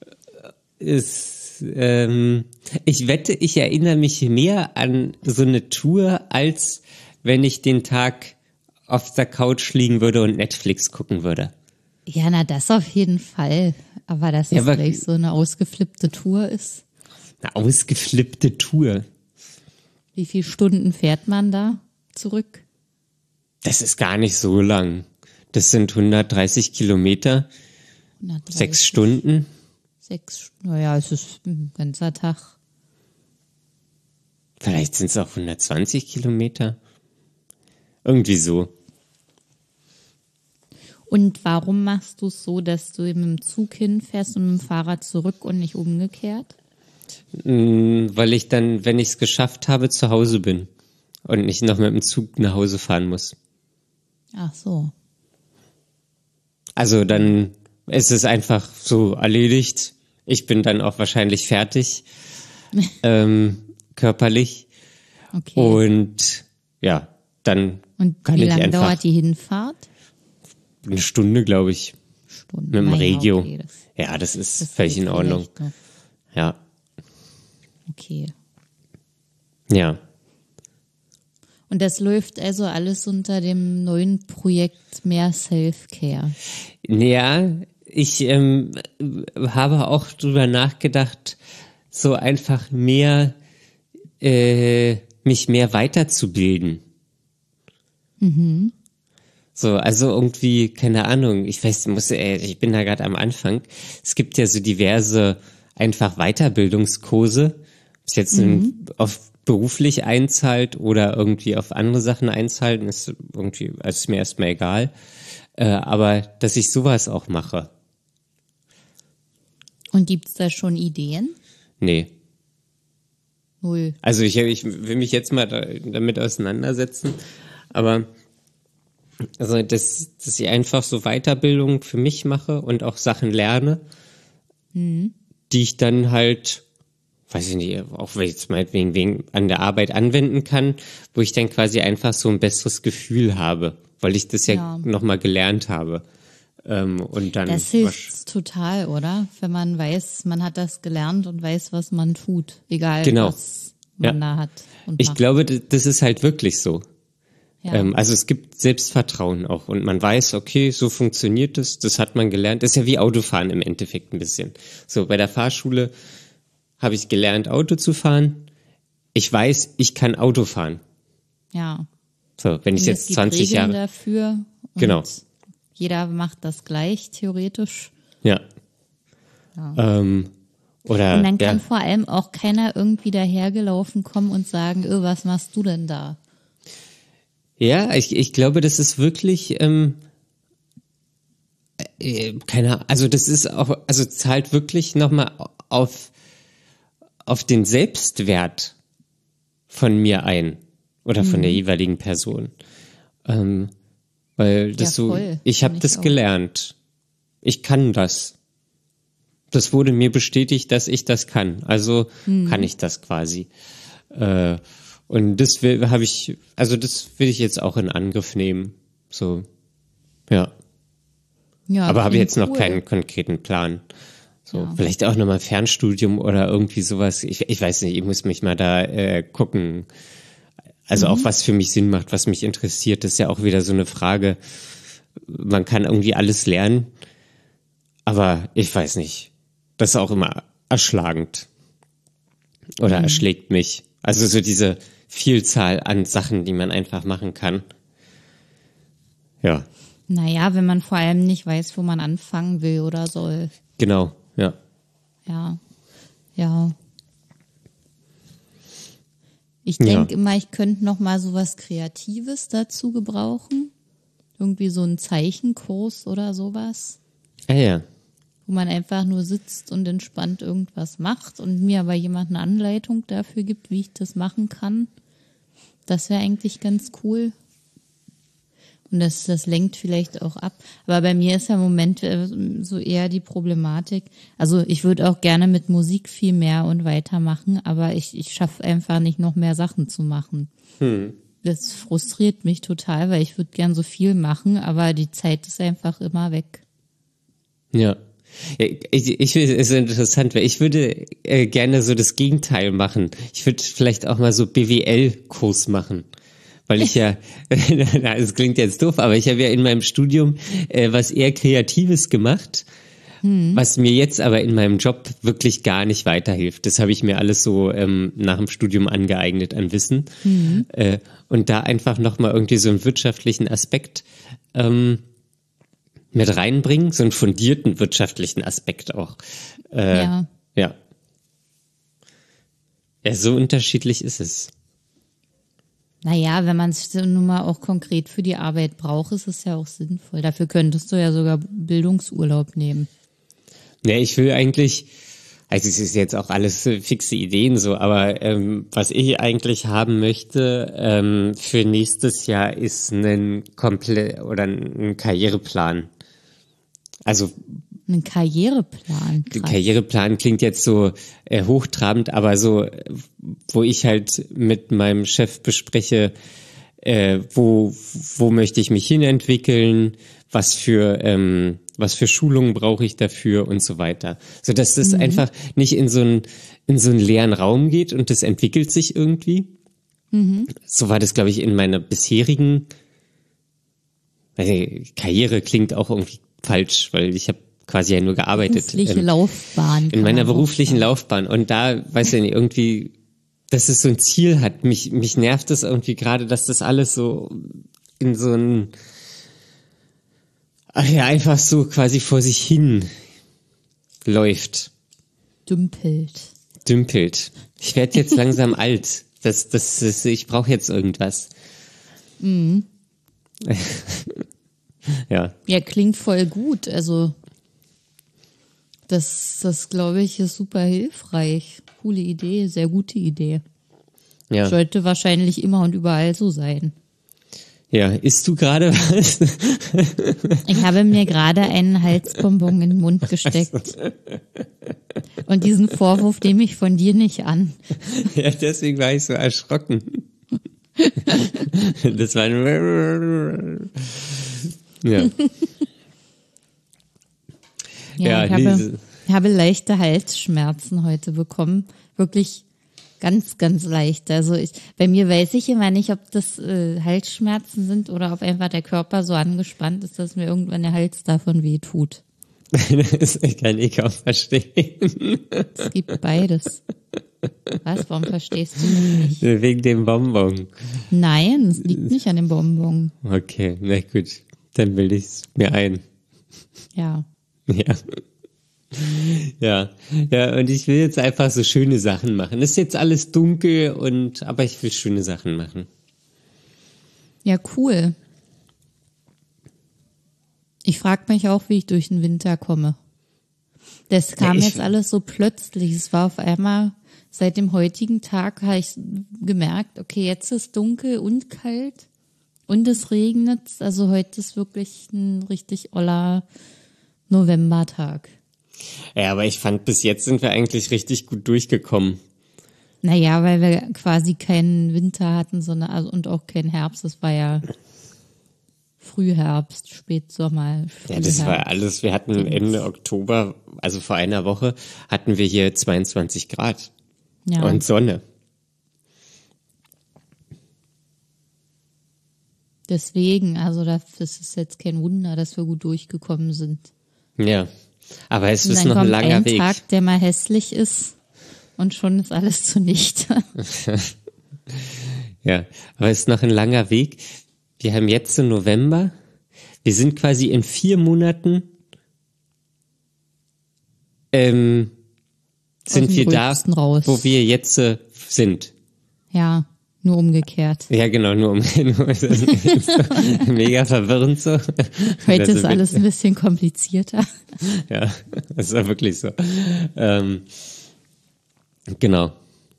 [SPEAKER 1] Ist, ähm, ich wette, ich erinnere mich mehr an so eine Tour, als wenn ich den Tag auf der Couch liegen würde und Netflix gucken würde.
[SPEAKER 2] Ja, na das auf jeden Fall. Aber dass
[SPEAKER 1] Ja,
[SPEAKER 2] es
[SPEAKER 1] aber-
[SPEAKER 2] gleich so eine ausgeflippte Tour ist.
[SPEAKER 1] Eine ausgeflippte Tour.
[SPEAKER 2] Wie viele Stunden fährt man da zurück?
[SPEAKER 1] Das ist gar nicht so lang. Das sind hundertdreißig Kilometer,
[SPEAKER 2] hundertdreißig,
[SPEAKER 1] sechs Stunden.
[SPEAKER 2] Sechs, naja, es ist ein ganzer Tag.
[SPEAKER 1] Vielleicht sind es auch hundertzwanzig Kilometer. Irgendwie so.
[SPEAKER 2] Und warum machst du es so, dass du mit dem Zug hinfährst und mit dem Fahrrad zurück und nicht umgekehrt?
[SPEAKER 1] Mm, Weil ich dann, wenn ich es geschafft habe, zu Hause bin und nicht noch mit dem Zug nach Hause fahren muss.
[SPEAKER 2] Ach so.
[SPEAKER 1] Also dann ist es einfach so erledigt. Ich bin dann auch wahrscheinlich fertig, ähm, körperlich.
[SPEAKER 2] Okay.
[SPEAKER 1] Und ja, dann
[SPEAKER 2] Und
[SPEAKER 1] kann
[SPEAKER 2] wie
[SPEAKER 1] ich
[SPEAKER 2] lange
[SPEAKER 1] einfach
[SPEAKER 2] dauert die Hinfahrt?
[SPEAKER 1] eine Stunde, glaube ich,
[SPEAKER 2] Stunden.
[SPEAKER 1] mit dem
[SPEAKER 2] Naja,
[SPEAKER 1] Regio.
[SPEAKER 2] okay, das,
[SPEAKER 1] Ja, das ist
[SPEAKER 2] das
[SPEAKER 1] völlig
[SPEAKER 2] geht
[SPEAKER 1] in Ordnung.
[SPEAKER 2] vielleicht noch.
[SPEAKER 1] Ja,
[SPEAKER 2] Okay.
[SPEAKER 1] ja.
[SPEAKER 2] Und das läuft also alles unter dem neuen Projekt Mehr Self-Care.
[SPEAKER 1] Ja, ich ähm, habe auch drüber nachgedacht, so einfach mehr, äh, mich mehr weiterzubilden.
[SPEAKER 2] Mhm.
[SPEAKER 1] So, also irgendwie, keine Ahnung, ich weiß, muss, äh, ich bin da gerade am Anfang. Es gibt ja so diverse einfach Weiterbildungskurse, ob es jetzt mhm. auf beruflich einzahlt oder irgendwie auf andere Sachen einzahlt, ist irgendwie, also ist mir erstmal egal. Äh, aber dass ich sowas auch mache.
[SPEAKER 2] Und gibt's da schon Ideen?
[SPEAKER 1] Nee.
[SPEAKER 2] Null.
[SPEAKER 1] Also ich, ich will mich jetzt mal da, damit auseinandersetzen, aber also dass, dass ich einfach so Weiterbildung für mich mache und auch Sachen lerne,
[SPEAKER 2] Mhm.
[SPEAKER 1] die ich dann halt, weiß ich nicht, auch wenn ich jetzt meinetwegen wegen an der Arbeit anwenden kann, wo ich dann quasi einfach so ein besseres Gefühl habe, weil ich das ja,
[SPEAKER 2] Ja.
[SPEAKER 1] nochmal gelernt habe. Ähm, und dann
[SPEAKER 2] Das hilft total, oder? Wenn man weiß, man hat das gelernt und weiß, was man tut. Egal,
[SPEAKER 1] Genau.
[SPEAKER 2] was man
[SPEAKER 1] Ja.
[SPEAKER 2] da hat. Und
[SPEAKER 1] Ich
[SPEAKER 2] macht.
[SPEAKER 1] glaube, d- das ist halt wirklich so.
[SPEAKER 2] Ja.
[SPEAKER 1] Ähm, also es gibt Selbstvertrauen auch und man weiß, okay, so funktioniert das, das hat man gelernt. Das ist ja wie Autofahren im Endeffekt ein bisschen. So, bei der Fahrschule habe ich gelernt, Auto zu fahren. Ich weiß, ich kann Auto fahren.
[SPEAKER 2] ja.
[SPEAKER 1] So, wenn ich
[SPEAKER 2] Und es
[SPEAKER 1] jetzt
[SPEAKER 2] gibt
[SPEAKER 1] zwanzig
[SPEAKER 2] Regeln
[SPEAKER 1] Jahre...
[SPEAKER 2] dafür. Und
[SPEAKER 1] Genau.
[SPEAKER 2] Jeder macht das gleich, theoretisch.
[SPEAKER 1] Ja. Ähm, oder
[SPEAKER 2] Und dann kann
[SPEAKER 1] ja,
[SPEAKER 2] vor allem auch keiner irgendwie dahergelaufen kommen und sagen, oh, was machst du denn da?
[SPEAKER 1] ja, ich, ich glaube, das ist wirklich... Ähm, äh, keine Ahnung, also das ist auch, also zahlt wirklich nochmal auf, auf den Selbstwert von mir ein oder von der jeweiligen Person. Ähm, weil das
[SPEAKER 2] Ja,
[SPEAKER 1] so,
[SPEAKER 2] voll.
[SPEAKER 1] ich habe
[SPEAKER 2] Find ich
[SPEAKER 1] das
[SPEAKER 2] auch.
[SPEAKER 1] gelernt. Ich kann das. Das wurde mir bestätigt, dass ich das kann. Also kann ich das quasi. Äh, und das will, habe ich, also das will ich jetzt auch in Angriff nehmen. So, ja.
[SPEAKER 2] Ja,
[SPEAKER 1] Aber habe
[SPEAKER 2] klingt
[SPEAKER 1] jetzt noch
[SPEAKER 2] cool.
[SPEAKER 1] keinen konkreten Plan. So,
[SPEAKER 2] Ja.
[SPEAKER 1] vielleicht auch nochmal Fernstudium oder irgendwie sowas. Ich, ich weiß nicht, ich muss mich mal da äh, gucken. Also
[SPEAKER 2] Mhm.
[SPEAKER 1] auch was für mich Sinn macht, was mich interessiert, das ist ja auch wieder so eine Frage. Man kann irgendwie alles lernen, aber ich weiß nicht. Das ist auch immer erschlagend. Oder
[SPEAKER 2] Mhm.
[SPEAKER 1] erschlägt mich. Also so diese Vielzahl an Sachen, die man einfach machen kann. Ja,
[SPEAKER 2] Naja, wenn man vor allem nicht weiß, wo man anfangen will oder soll.
[SPEAKER 1] genau, ja.
[SPEAKER 2] Ja, ja. Ich
[SPEAKER 1] Ja.
[SPEAKER 2] denke immer, ich könnte noch mal so was Kreatives dazu gebrauchen. Irgendwie so einen Zeichenkurs oder sowas,
[SPEAKER 1] Ah ja,
[SPEAKER 2] wo man einfach nur sitzt und entspannt irgendwas macht und mir aber jemand eine Anleitung dafür gibt, wie ich das machen kann. Das wäre eigentlich ganz cool. Und das, das lenkt vielleicht auch ab. Aber bei mir ist ja im Moment äh, so eher die Problematik. Also ich würde auch gerne mit Musik viel mehr und weitermachen, aber ich, ich schaffe einfach nicht noch mehr Sachen zu machen.
[SPEAKER 1] Hm.
[SPEAKER 2] Das frustriert mich total, weil ich würde gern so viel machen, aber die Zeit ist einfach immer weg.
[SPEAKER 1] ja. Ja, Ich, ich finde es interessant, weil ich würde äh, gerne so das Gegenteil machen. Ich würde vielleicht auch mal so B W L-Kurs machen, weil ich ja, es klingt jetzt doof, aber ich habe ja in meinem Studium äh, was eher Kreatives gemacht, hm. was mir jetzt aber in meinem Job wirklich gar nicht weiterhilft. Das habe ich mir alles so ähm, nach dem Studium angeeignet an Wissen. Hm. Äh, und da einfach nochmal irgendwie so einen wirtschaftlichen Aspekt ähm, mit reinbringen, so einen fundierten wirtschaftlichen Aspekt auch. Äh,
[SPEAKER 2] ja.
[SPEAKER 1] Ja. Ja, so unterschiedlich ist es.
[SPEAKER 2] Naja, wenn man es nun mal auch konkret für die Arbeit braucht, ist es ja auch sinnvoll. Dafür könntest du ja sogar Bildungsurlaub nehmen.
[SPEAKER 1] Ja, ich will eigentlich, also es ist jetzt auch alles fixe Ideen so, aber ähm, was ich eigentlich haben möchte ähm, für nächstes Jahr ist ein komplett oder ein Karriereplan. Also
[SPEAKER 2] ein Karriereplan.
[SPEAKER 1] Krass. Karriereplan klingt jetzt so äh, hochtrabend, aber so, wo ich halt mit meinem Chef bespreche, äh, wo wo möchte ich mich hinentwickeln, was für ähm, was für Schulungen brauche ich dafür und so weiter, so dass das mhm. einfach nicht in so einen in so einen leeren Raum geht und das entwickelt sich irgendwie. Mhm. So war das, glaube ich, in meiner bisherigen also, Karriere klingt auch irgendwie falsch, weil ich habe quasi ja nur gearbeitet.
[SPEAKER 2] Berufliche ähm, Laufbahn.
[SPEAKER 1] In meiner beruflichen Laufbahn. Und da, weiß ich nicht, irgendwie, dass es so ein Ziel hat. Mich, mich nervt es irgendwie gerade, dass das alles so in so ein, ach ja, einfach so quasi vor sich hin läuft.
[SPEAKER 2] Dümpelt.
[SPEAKER 1] Dümpelt. Ich werde jetzt langsam alt. Das, das, das, ich brauche jetzt irgendwas.
[SPEAKER 2] Mhm.
[SPEAKER 1] Ja.
[SPEAKER 2] Ja, klingt voll gut. Also, Das, das glaube ich, ist super hilfreich. Coole Idee, sehr gute Idee.
[SPEAKER 1] Ja.
[SPEAKER 2] Sollte wahrscheinlich immer und überall so sein.
[SPEAKER 1] Ja, isst du gerade was?
[SPEAKER 2] Ich habe mir gerade einen Halsbonbon in den Mund gesteckt. Und diesen Vorwurf nehme ich von dir nicht an.
[SPEAKER 1] Ja, deswegen war ich so erschrocken. Das war ein ja.
[SPEAKER 2] Ja, ja, ich habe, ich habe leichte Halsschmerzen heute bekommen. Wirklich ganz, ganz leicht. Also ich, bei mir weiß ich immer nicht, ob das äh, Halsschmerzen sind oder ob einfach der Körper so angespannt ist, dass mir irgendwann der Hals davon weh tut.
[SPEAKER 1] Das kann ich auch verstehen.
[SPEAKER 2] Es gibt beides. Was? Warum verstehst du mich nicht?
[SPEAKER 1] Wegen dem Bonbon.
[SPEAKER 2] Nein, es liegt nicht an dem Bonbon.
[SPEAKER 1] Okay, na gut. Dann bilde ich es mir ein.
[SPEAKER 2] Ja.
[SPEAKER 1] Ja. Ja. Ja, und ich will jetzt einfach so schöne Sachen machen. Es ist jetzt alles dunkel und, aber ich will schöne Sachen machen.
[SPEAKER 2] Ja, cool. Ich frage mich auch, wie ich durch den Winter komme. Das kam ja, jetzt alles so plötzlich. Es war auf einmal, seit dem heutigen Tag habe ich gemerkt, okay, jetzt ist dunkel und kalt und es regnet. Also heute ist wirklich ein richtig oller Novembertag.
[SPEAKER 1] Ja, aber ich fand, bis jetzt sind wir eigentlich richtig gut durchgekommen.
[SPEAKER 2] Naja, weil wir quasi keinen Winter hatten, sondern also, und auch keinen Herbst. Das war ja Frühherbst, Spätsommer. Frühherbst.
[SPEAKER 1] Ja, das war alles. Wir hatten Ende Oktober, also vor einer Woche, hatten wir hier zweiundzwanzig Grad
[SPEAKER 2] ja.
[SPEAKER 1] und Sonne.
[SPEAKER 2] Deswegen, also das ist jetzt kein Wunder, dass wir gut durchgekommen sind.
[SPEAKER 1] Ja, aber es
[SPEAKER 2] und
[SPEAKER 1] ist
[SPEAKER 2] dann
[SPEAKER 1] noch ein
[SPEAKER 2] kommt
[SPEAKER 1] langer
[SPEAKER 2] ein
[SPEAKER 1] Weg.
[SPEAKER 2] Tag, der mal hässlich ist und schon ist alles zunichte.
[SPEAKER 1] Ja, aber es ist noch ein langer Weg. Wir haben jetzt so November. Wir sind quasi in vier Monaten ähm, sind wir da,
[SPEAKER 2] raus.
[SPEAKER 1] wo wir jetzt äh, sind.
[SPEAKER 2] Ja, nur umgekehrt.
[SPEAKER 1] Ja, genau, nur um nur, mega verwirrend so.
[SPEAKER 2] Heute also, ist alles ein bisschen komplizierter.
[SPEAKER 1] Ja, das ist ja wirklich so. Ähm, genau.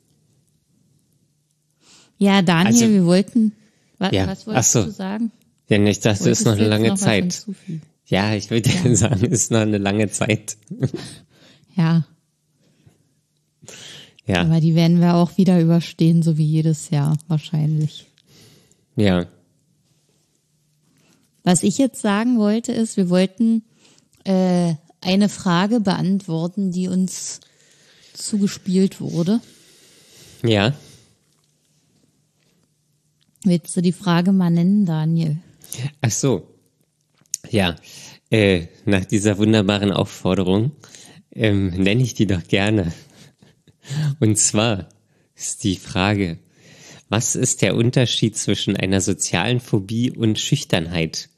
[SPEAKER 2] Ja, Daniel,
[SPEAKER 1] also,
[SPEAKER 2] wir wollten, was,
[SPEAKER 1] ja,
[SPEAKER 2] was wolltest
[SPEAKER 1] so.
[SPEAKER 2] du sagen?
[SPEAKER 1] Ja, ich dachte, es ist noch eine lange
[SPEAKER 2] noch
[SPEAKER 1] Zeit. Ja, ich würde ja. sagen, es ist noch eine lange Zeit.
[SPEAKER 2] Ja.
[SPEAKER 1] Ja.
[SPEAKER 2] Aber die werden wir auch wieder überstehen, so wie jedes Jahr wahrscheinlich.
[SPEAKER 1] Ja.
[SPEAKER 2] Was ich jetzt sagen wollte, ist, wir wollten äh, eine Frage beantworten, die uns zugespielt wurde.
[SPEAKER 1] Ja.
[SPEAKER 2] Willst du die Frage mal nennen, Daniel?
[SPEAKER 1] Ach so. Ja, äh, nach dieser wunderbaren Aufforderung ähm, nenne ich die doch gerne. Und zwar ist die Frage, was ist der Unterschied zwischen einer sozialen Phobie und Schüchternheit?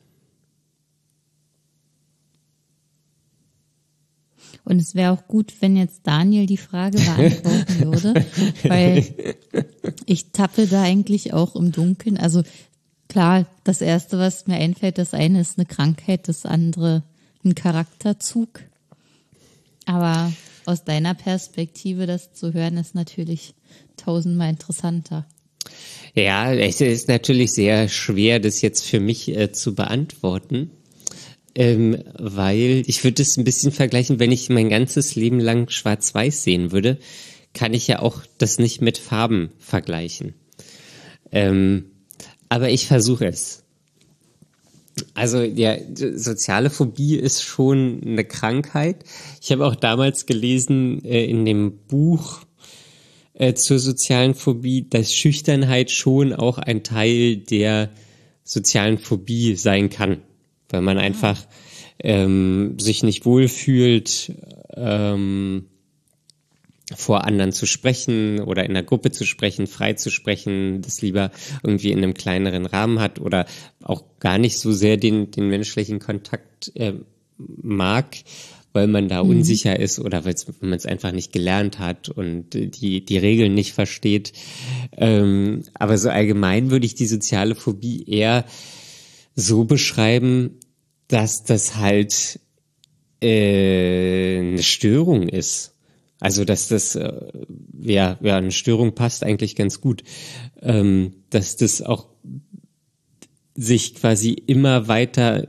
[SPEAKER 2] Und es wäre auch gut, wenn jetzt Daniel die Frage beantworten würde, weil ich tappe da eigentlich auch im Dunkeln. Also klar, das Erste, was mir einfällt, das eine ist eine Krankheit, das andere ein Charakterzug. Aber aus deiner Perspektive das zu hören, ist natürlich tausendmal interessanter.
[SPEAKER 1] Ja, es ist natürlich sehr schwer, das jetzt für mich äh, zu beantworten. Ähm, weil ich würde es ein bisschen vergleichen, wenn ich mein ganzes Leben lang schwarz-weiß sehen würde, kann ich ja auch das nicht mit Farben vergleichen. Ähm, aber ich versuche es. Also ja, soziale Phobie ist schon eine Krankheit. Ich habe auch damals gelesen äh, in dem Buch äh, zur sozialen Phobie, dass Schüchternheit schon auch ein Teil der sozialen Phobie sein kann. Weil man einfach ähm, sich nicht wohlfühlt, ähm, vor anderen zu sprechen oder in einer Gruppe zu sprechen, frei zu sprechen, das lieber irgendwie in einem kleineren Rahmen hat oder auch gar nicht so sehr den, den menschlichen Kontakt äh, mag, weil man da mhm. unsicher ist oder weil man es einfach nicht gelernt hat und die, die Regeln nicht versteht. Ähm, aber so allgemein würde ich die soziale Phobie eher so beschreiben, dass das halt äh, eine Störung ist. Also dass das, äh, ja, ja, eine Störung passt eigentlich ganz gut. Ähm, dass das auch sich quasi immer weiter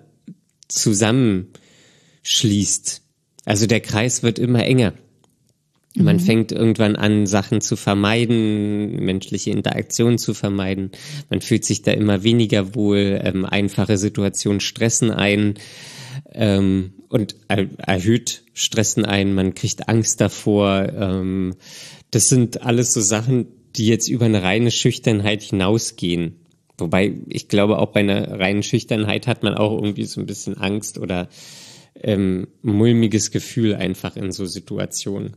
[SPEAKER 1] zusammenschließt. Also der Kreis wird immer enger. Man mhm. fängt irgendwann an, Sachen zu vermeiden, menschliche Interaktionen zu vermeiden. Man fühlt sich da immer weniger wohl. Ähm, einfache Situationen stressen ein ähm, und er- erhöht stressen ein. Man kriegt Angst davor. Ähm, das sind alles so Sachen, die jetzt über eine reine Schüchternheit hinausgehen. Wobei ich glaube, auch bei einer reinen Schüchternheit hat man auch irgendwie so ein bisschen Angst oder ähm, mulmiges Gefühl einfach in so Situationen.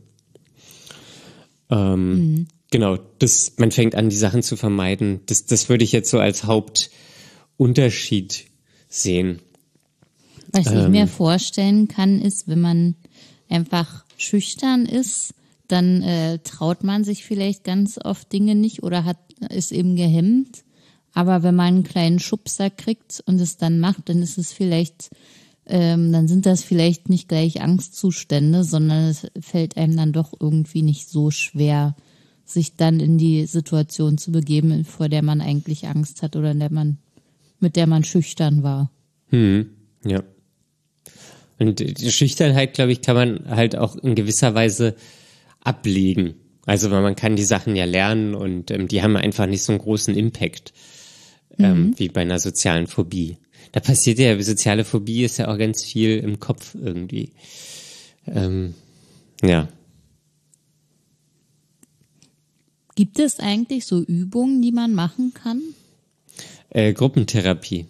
[SPEAKER 1] Ähm, mhm. Genau, das, man fängt an, die Sachen zu vermeiden. Das, das würde ich jetzt so als Hauptunterschied sehen.
[SPEAKER 2] Was
[SPEAKER 1] ähm,
[SPEAKER 2] ich mir vorstellen kann, ist, wenn man einfach schüchtern ist, dann äh, traut man sich vielleicht ganz oft Dinge nicht oder hat ist eben gehemmt. Aber wenn man einen kleinen Schubser kriegt und es dann macht, dann ist es vielleicht Ähm, dann sind das vielleicht nicht gleich Angstzustände, sondern es fällt einem dann doch irgendwie nicht so schwer, sich dann in die Situation zu begeben, vor der man eigentlich Angst hat oder in der man, mit der man schüchtern war.
[SPEAKER 1] Hm, ja. Und die Schüchternheit, glaube ich, kann man halt auch in gewisser Weise ablegen. Also weil man kann die Sachen ja lernen und ähm, die haben einfach nicht so einen großen Impact ähm, mhm. wie bei einer sozialen Phobie. Da passiert ja, soziale Phobie ist ja auch ganz viel im Kopf irgendwie. Ähm, ja.
[SPEAKER 2] Gibt es eigentlich so Übungen, die man machen kann?
[SPEAKER 1] Äh, Gruppentherapie.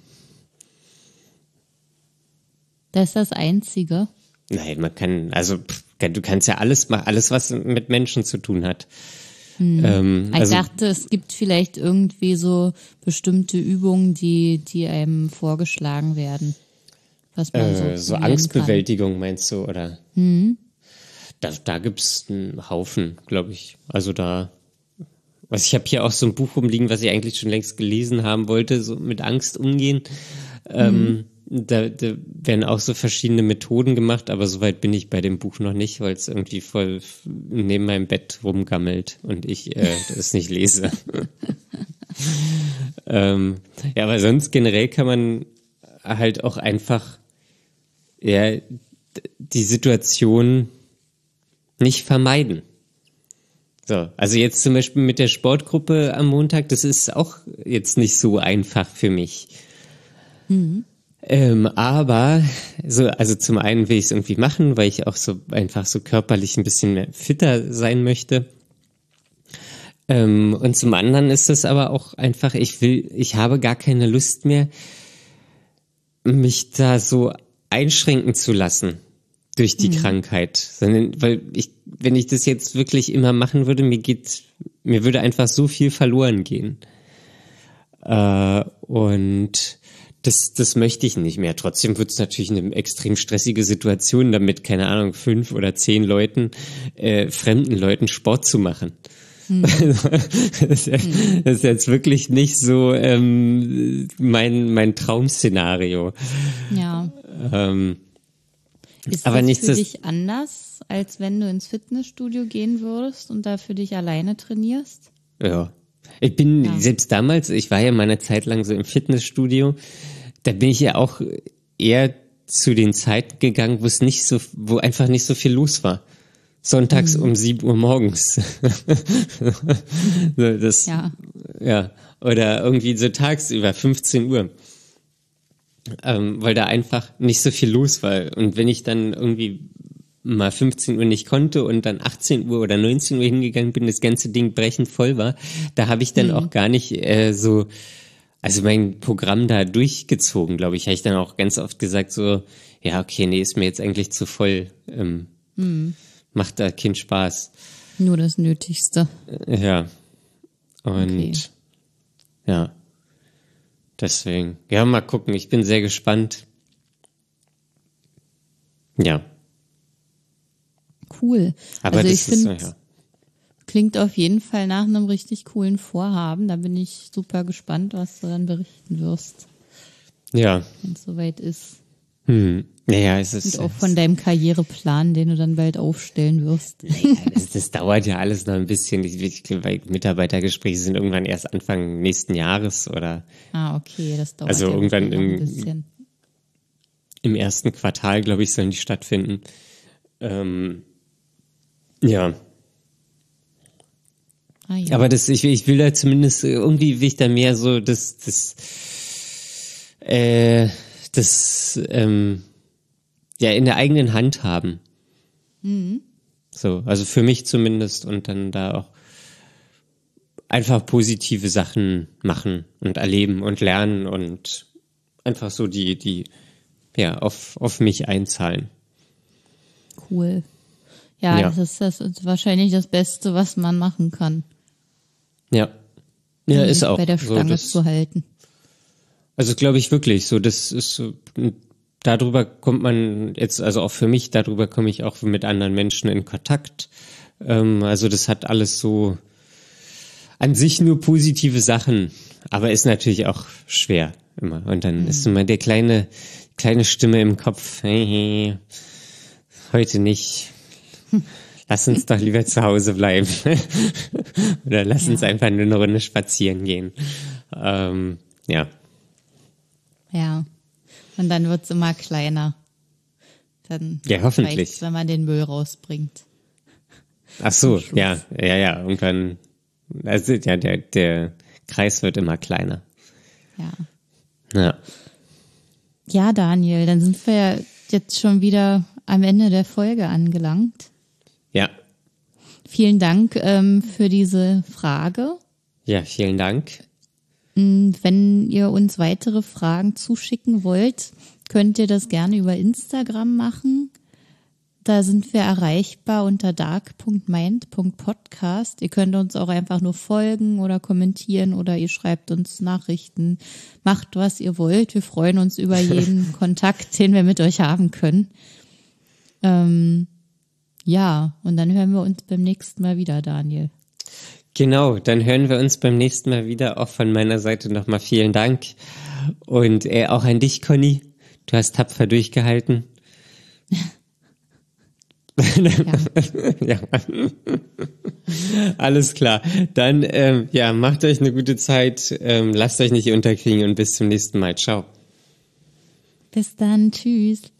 [SPEAKER 2] Das ist das Einzige.
[SPEAKER 1] Nein, man kann, also pff, du kannst ja alles machen, alles, was mit Menschen zu tun hat.
[SPEAKER 2] Hm.
[SPEAKER 1] Ähm,
[SPEAKER 2] ich
[SPEAKER 1] also,
[SPEAKER 2] dachte, es gibt vielleicht irgendwie so bestimmte Übungen, die, die einem vorgeschlagen werden. Was man
[SPEAKER 1] äh,
[SPEAKER 2] so
[SPEAKER 1] so Angstbewältigung kann. Meinst du, oder?
[SPEAKER 2] Hm.
[SPEAKER 1] Da, da gibt's einen Haufen, glaube ich. Also da, was ich habe hier auch so ein Buch rumliegen, was ich eigentlich schon längst gelesen haben wollte, so mit Angst umgehen. Ähm,
[SPEAKER 2] Mhm.
[SPEAKER 1] Da, da werden auch so verschiedene Methoden gemacht, aber soweit bin ich bei dem Buch noch nicht, weil es irgendwie voll neben meinem Bett rumgammelt und ich äh, das nicht lese. ähm, ja, aber sonst generell kann man halt auch einfach ja, die Situation nicht vermeiden. So, also jetzt zum Beispiel mit der Sportgruppe am Montag, das ist auch jetzt nicht so einfach für mich.
[SPEAKER 2] Mhm.
[SPEAKER 1] Ähm, aber so, also zum einen will ich es irgendwie machen, weil ich auch so einfach so körperlich ein bisschen mehr fitter sein möchte. Ähm, und zum anderen ist es aber auch einfach, ich will, ich habe gar keine Lust mehr, mich da so einschränken zu lassen durch die mhm. Krankheit. Sondern, weil ich, wenn ich das jetzt wirklich immer machen würde, mir geht, mir würde einfach so viel verloren gehen. Äh, und das, das möchte ich nicht mehr. Trotzdem wird es natürlich eine extrem stressige Situation, damit, keine Ahnung, fünf oder zehn Leuten, äh, fremden Leuten Sport zu machen. Hm. das, ist ja, das ist jetzt wirklich nicht so ähm, mein mein Traum-Szenario.
[SPEAKER 2] Ja.
[SPEAKER 1] Ähm,
[SPEAKER 2] ist
[SPEAKER 1] aber
[SPEAKER 2] das
[SPEAKER 1] nichts,
[SPEAKER 2] für dich anders, als wenn du ins Fitnessstudio gehen würdest und da für dich alleine trainierst?
[SPEAKER 1] Ja. Ich bin
[SPEAKER 2] ja.
[SPEAKER 1] selbst damals, ich war ja mal eine Zeit lang so im Fitnessstudio, da bin ich ja auch eher zu den Zeiten gegangen, wo es nicht so, wo einfach nicht so viel los war. Sonntags mhm. um sieben Uhr morgens. so, das,
[SPEAKER 2] ja.
[SPEAKER 1] ja. Oder irgendwie so tagsüber, fünfzehn Uhr. Ähm, weil da einfach nicht so viel los war. Und wenn ich dann irgendwie mal fünfzehn Uhr nicht konnte und dann achtzehn Uhr oder neunzehn Uhr hingegangen bin, das ganze Ding brechend voll war, da habe ich dann mhm. auch gar nicht äh, so, also mein Programm da durchgezogen, glaube ich. Habe ich dann auch ganz oft gesagt so, ja, okay, nee, ist mir jetzt eigentlich zu voll. Ähm, mhm. Macht da Kind Spaß.
[SPEAKER 2] Nur das Nötigste.
[SPEAKER 1] Ja. Und okay. ja. Deswegen. Ja, mal gucken. Ich bin sehr gespannt. Ja.
[SPEAKER 2] Cool.
[SPEAKER 1] Aber
[SPEAKER 2] also
[SPEAKER 1] das
[SPEAKER 2] ich finde,
[SPEAKER 1] ja.
[SPEAKER 2] klingt auf jeden Fall nach einem richtig coolen Vorhaben. Da bin ich super gespannt, was du dann berichten wirst.
[SPEAKER 1] Ja.
[SPEAKER 2] Wenn es soweit ist.
[SPEAKER 1] Hm. Ja, es ist.
[SPEAKER 2] Und auch von deinem Karriereplan, den du dann bald aufstellen wirst.
[SPEAKER 1] Ja, das, das dauert ja alles noch ein bisschen. Ich, ich glaube, Mitarbeitergespräche sind irgendwann erst Anfang nächsten Jahres oder.
[SPEAKER 2] Ah, okay, das dauert
[SPEAKER 1] also
[SPEAKER 2] ja
[SPEAKER 1] irgendwann
[SPEAKER 2] noch
[SPEAKER 1] im,
[SPEAKER 2] ein bisschen.
[SPEAKER 1] Im ersten Quartal, glaube ich, sollen die stattfinden. Ähm, ja.
[SPEAKER 2] Ah, ja.
[SPEAKER 1] Aber das, ich, ich will da zumindest irgendwie, will ich da mehr so das, das, äh, das, ähm, ja, in der eigenen Hand haben.
[SPEAKER 2] Mhm.
[SPEAKER 1] So, also für mich zumindest und dann da auch einfach positive Sachen machen und erleben und lernen und einfach so die, die, ja, auf, auf mich einzahlen.
[SPEAKER 2] Cool. Ja,
[SPEAKER 1] Ja.
[SPEAKER 2] das ist, das ist wahrscheinlich das Beste, was man machen kann.
[SPEAKER 1] Ja. Ja,
[SPEAKER 2] um
[SPEAKER 1] ist
[SPEAKER 2] sich
[SPEAKER 1] auch.
[SPEAKER 2] bei der
[SPEAKER 1] so,
[SPEAKER 2] Stange
[SPEAKER 1] das,
[SPEAKER 2] zu halten.
[SPEAKER 1] Also glaube ich wirklich, so das ist so, darüber kommt man jetzt, also auch für mich, darüber komme ich auch mit anderen Menschen in Kontakt. Ähm, also das hat alles so an sich nur positive Sachen, aber ist natürlich auch schwer immer. Und dann mhm. ist immer der kleine, kleine Stimme im Kopf, hey, hey, heute nicht. Lass uns doch lieber zu Hause bleiben. Oder lass ja. uns einfach nur eine Runde spazieren gehen. Ähm, ja.
[SPEAKER 2] Ja. Und dann wird's immer kleiner. Dann
[SPEAKER 1] ja, hoffentlich.
[SPEAKER 2] wenn man den Müll rausbringt.
[SPEAKER 1] Ach so, ja, ja, ja. Irgendwann, also ja, der, der Kreis wird immer kleiner.
[SPEAKER 2] Ja.
[SPEAKER 1] Ja.
[SPEAKER 2] Ja, Daniel, dann sind wir ja jetzt schon wieder am Ende der Folge angelangt.
[SPEAKER 1] Ja.
[SPEAKER 2] Vielen Dank ähm, für diese Frage.
[SPEAKER 1] Ja, vielen Dank.
[SPEAKER 2] Wenn ihr uns weitere Fragen zuschicken wollt, könnt ihr das gerne über Instagram machen. Da sind wir erreichbar unter dark punkt mind punkt podcast. Ihr könnt uns auch einfach nur folgen oder kommentieren oder ihr schreibt uns Nachrichten. Macht, was ihr wollt. Wir freuen uns über jeden Kontakt, den wir mit euch haben können. Ähm, ja, und dann hören wir uns beim nächsten Mal wieder, Daniel.
[SPEAKER 1] Genau, dann hören wir uns beim nächsten Mal wieder. Auch von meiner Seite nochmal vielen Dank. Und äh, auch an dich, Conny. Du hast tapfer durchgehalten. Ja. Ja. Alles klar. Dann ähm, ja, macht euch eine gute Zeit. Ähm, lasst euch nicht unterkriegen und bis zum nächsten Mal. Ciao.
[SPEAKER 2] Bis dann. Tschüss.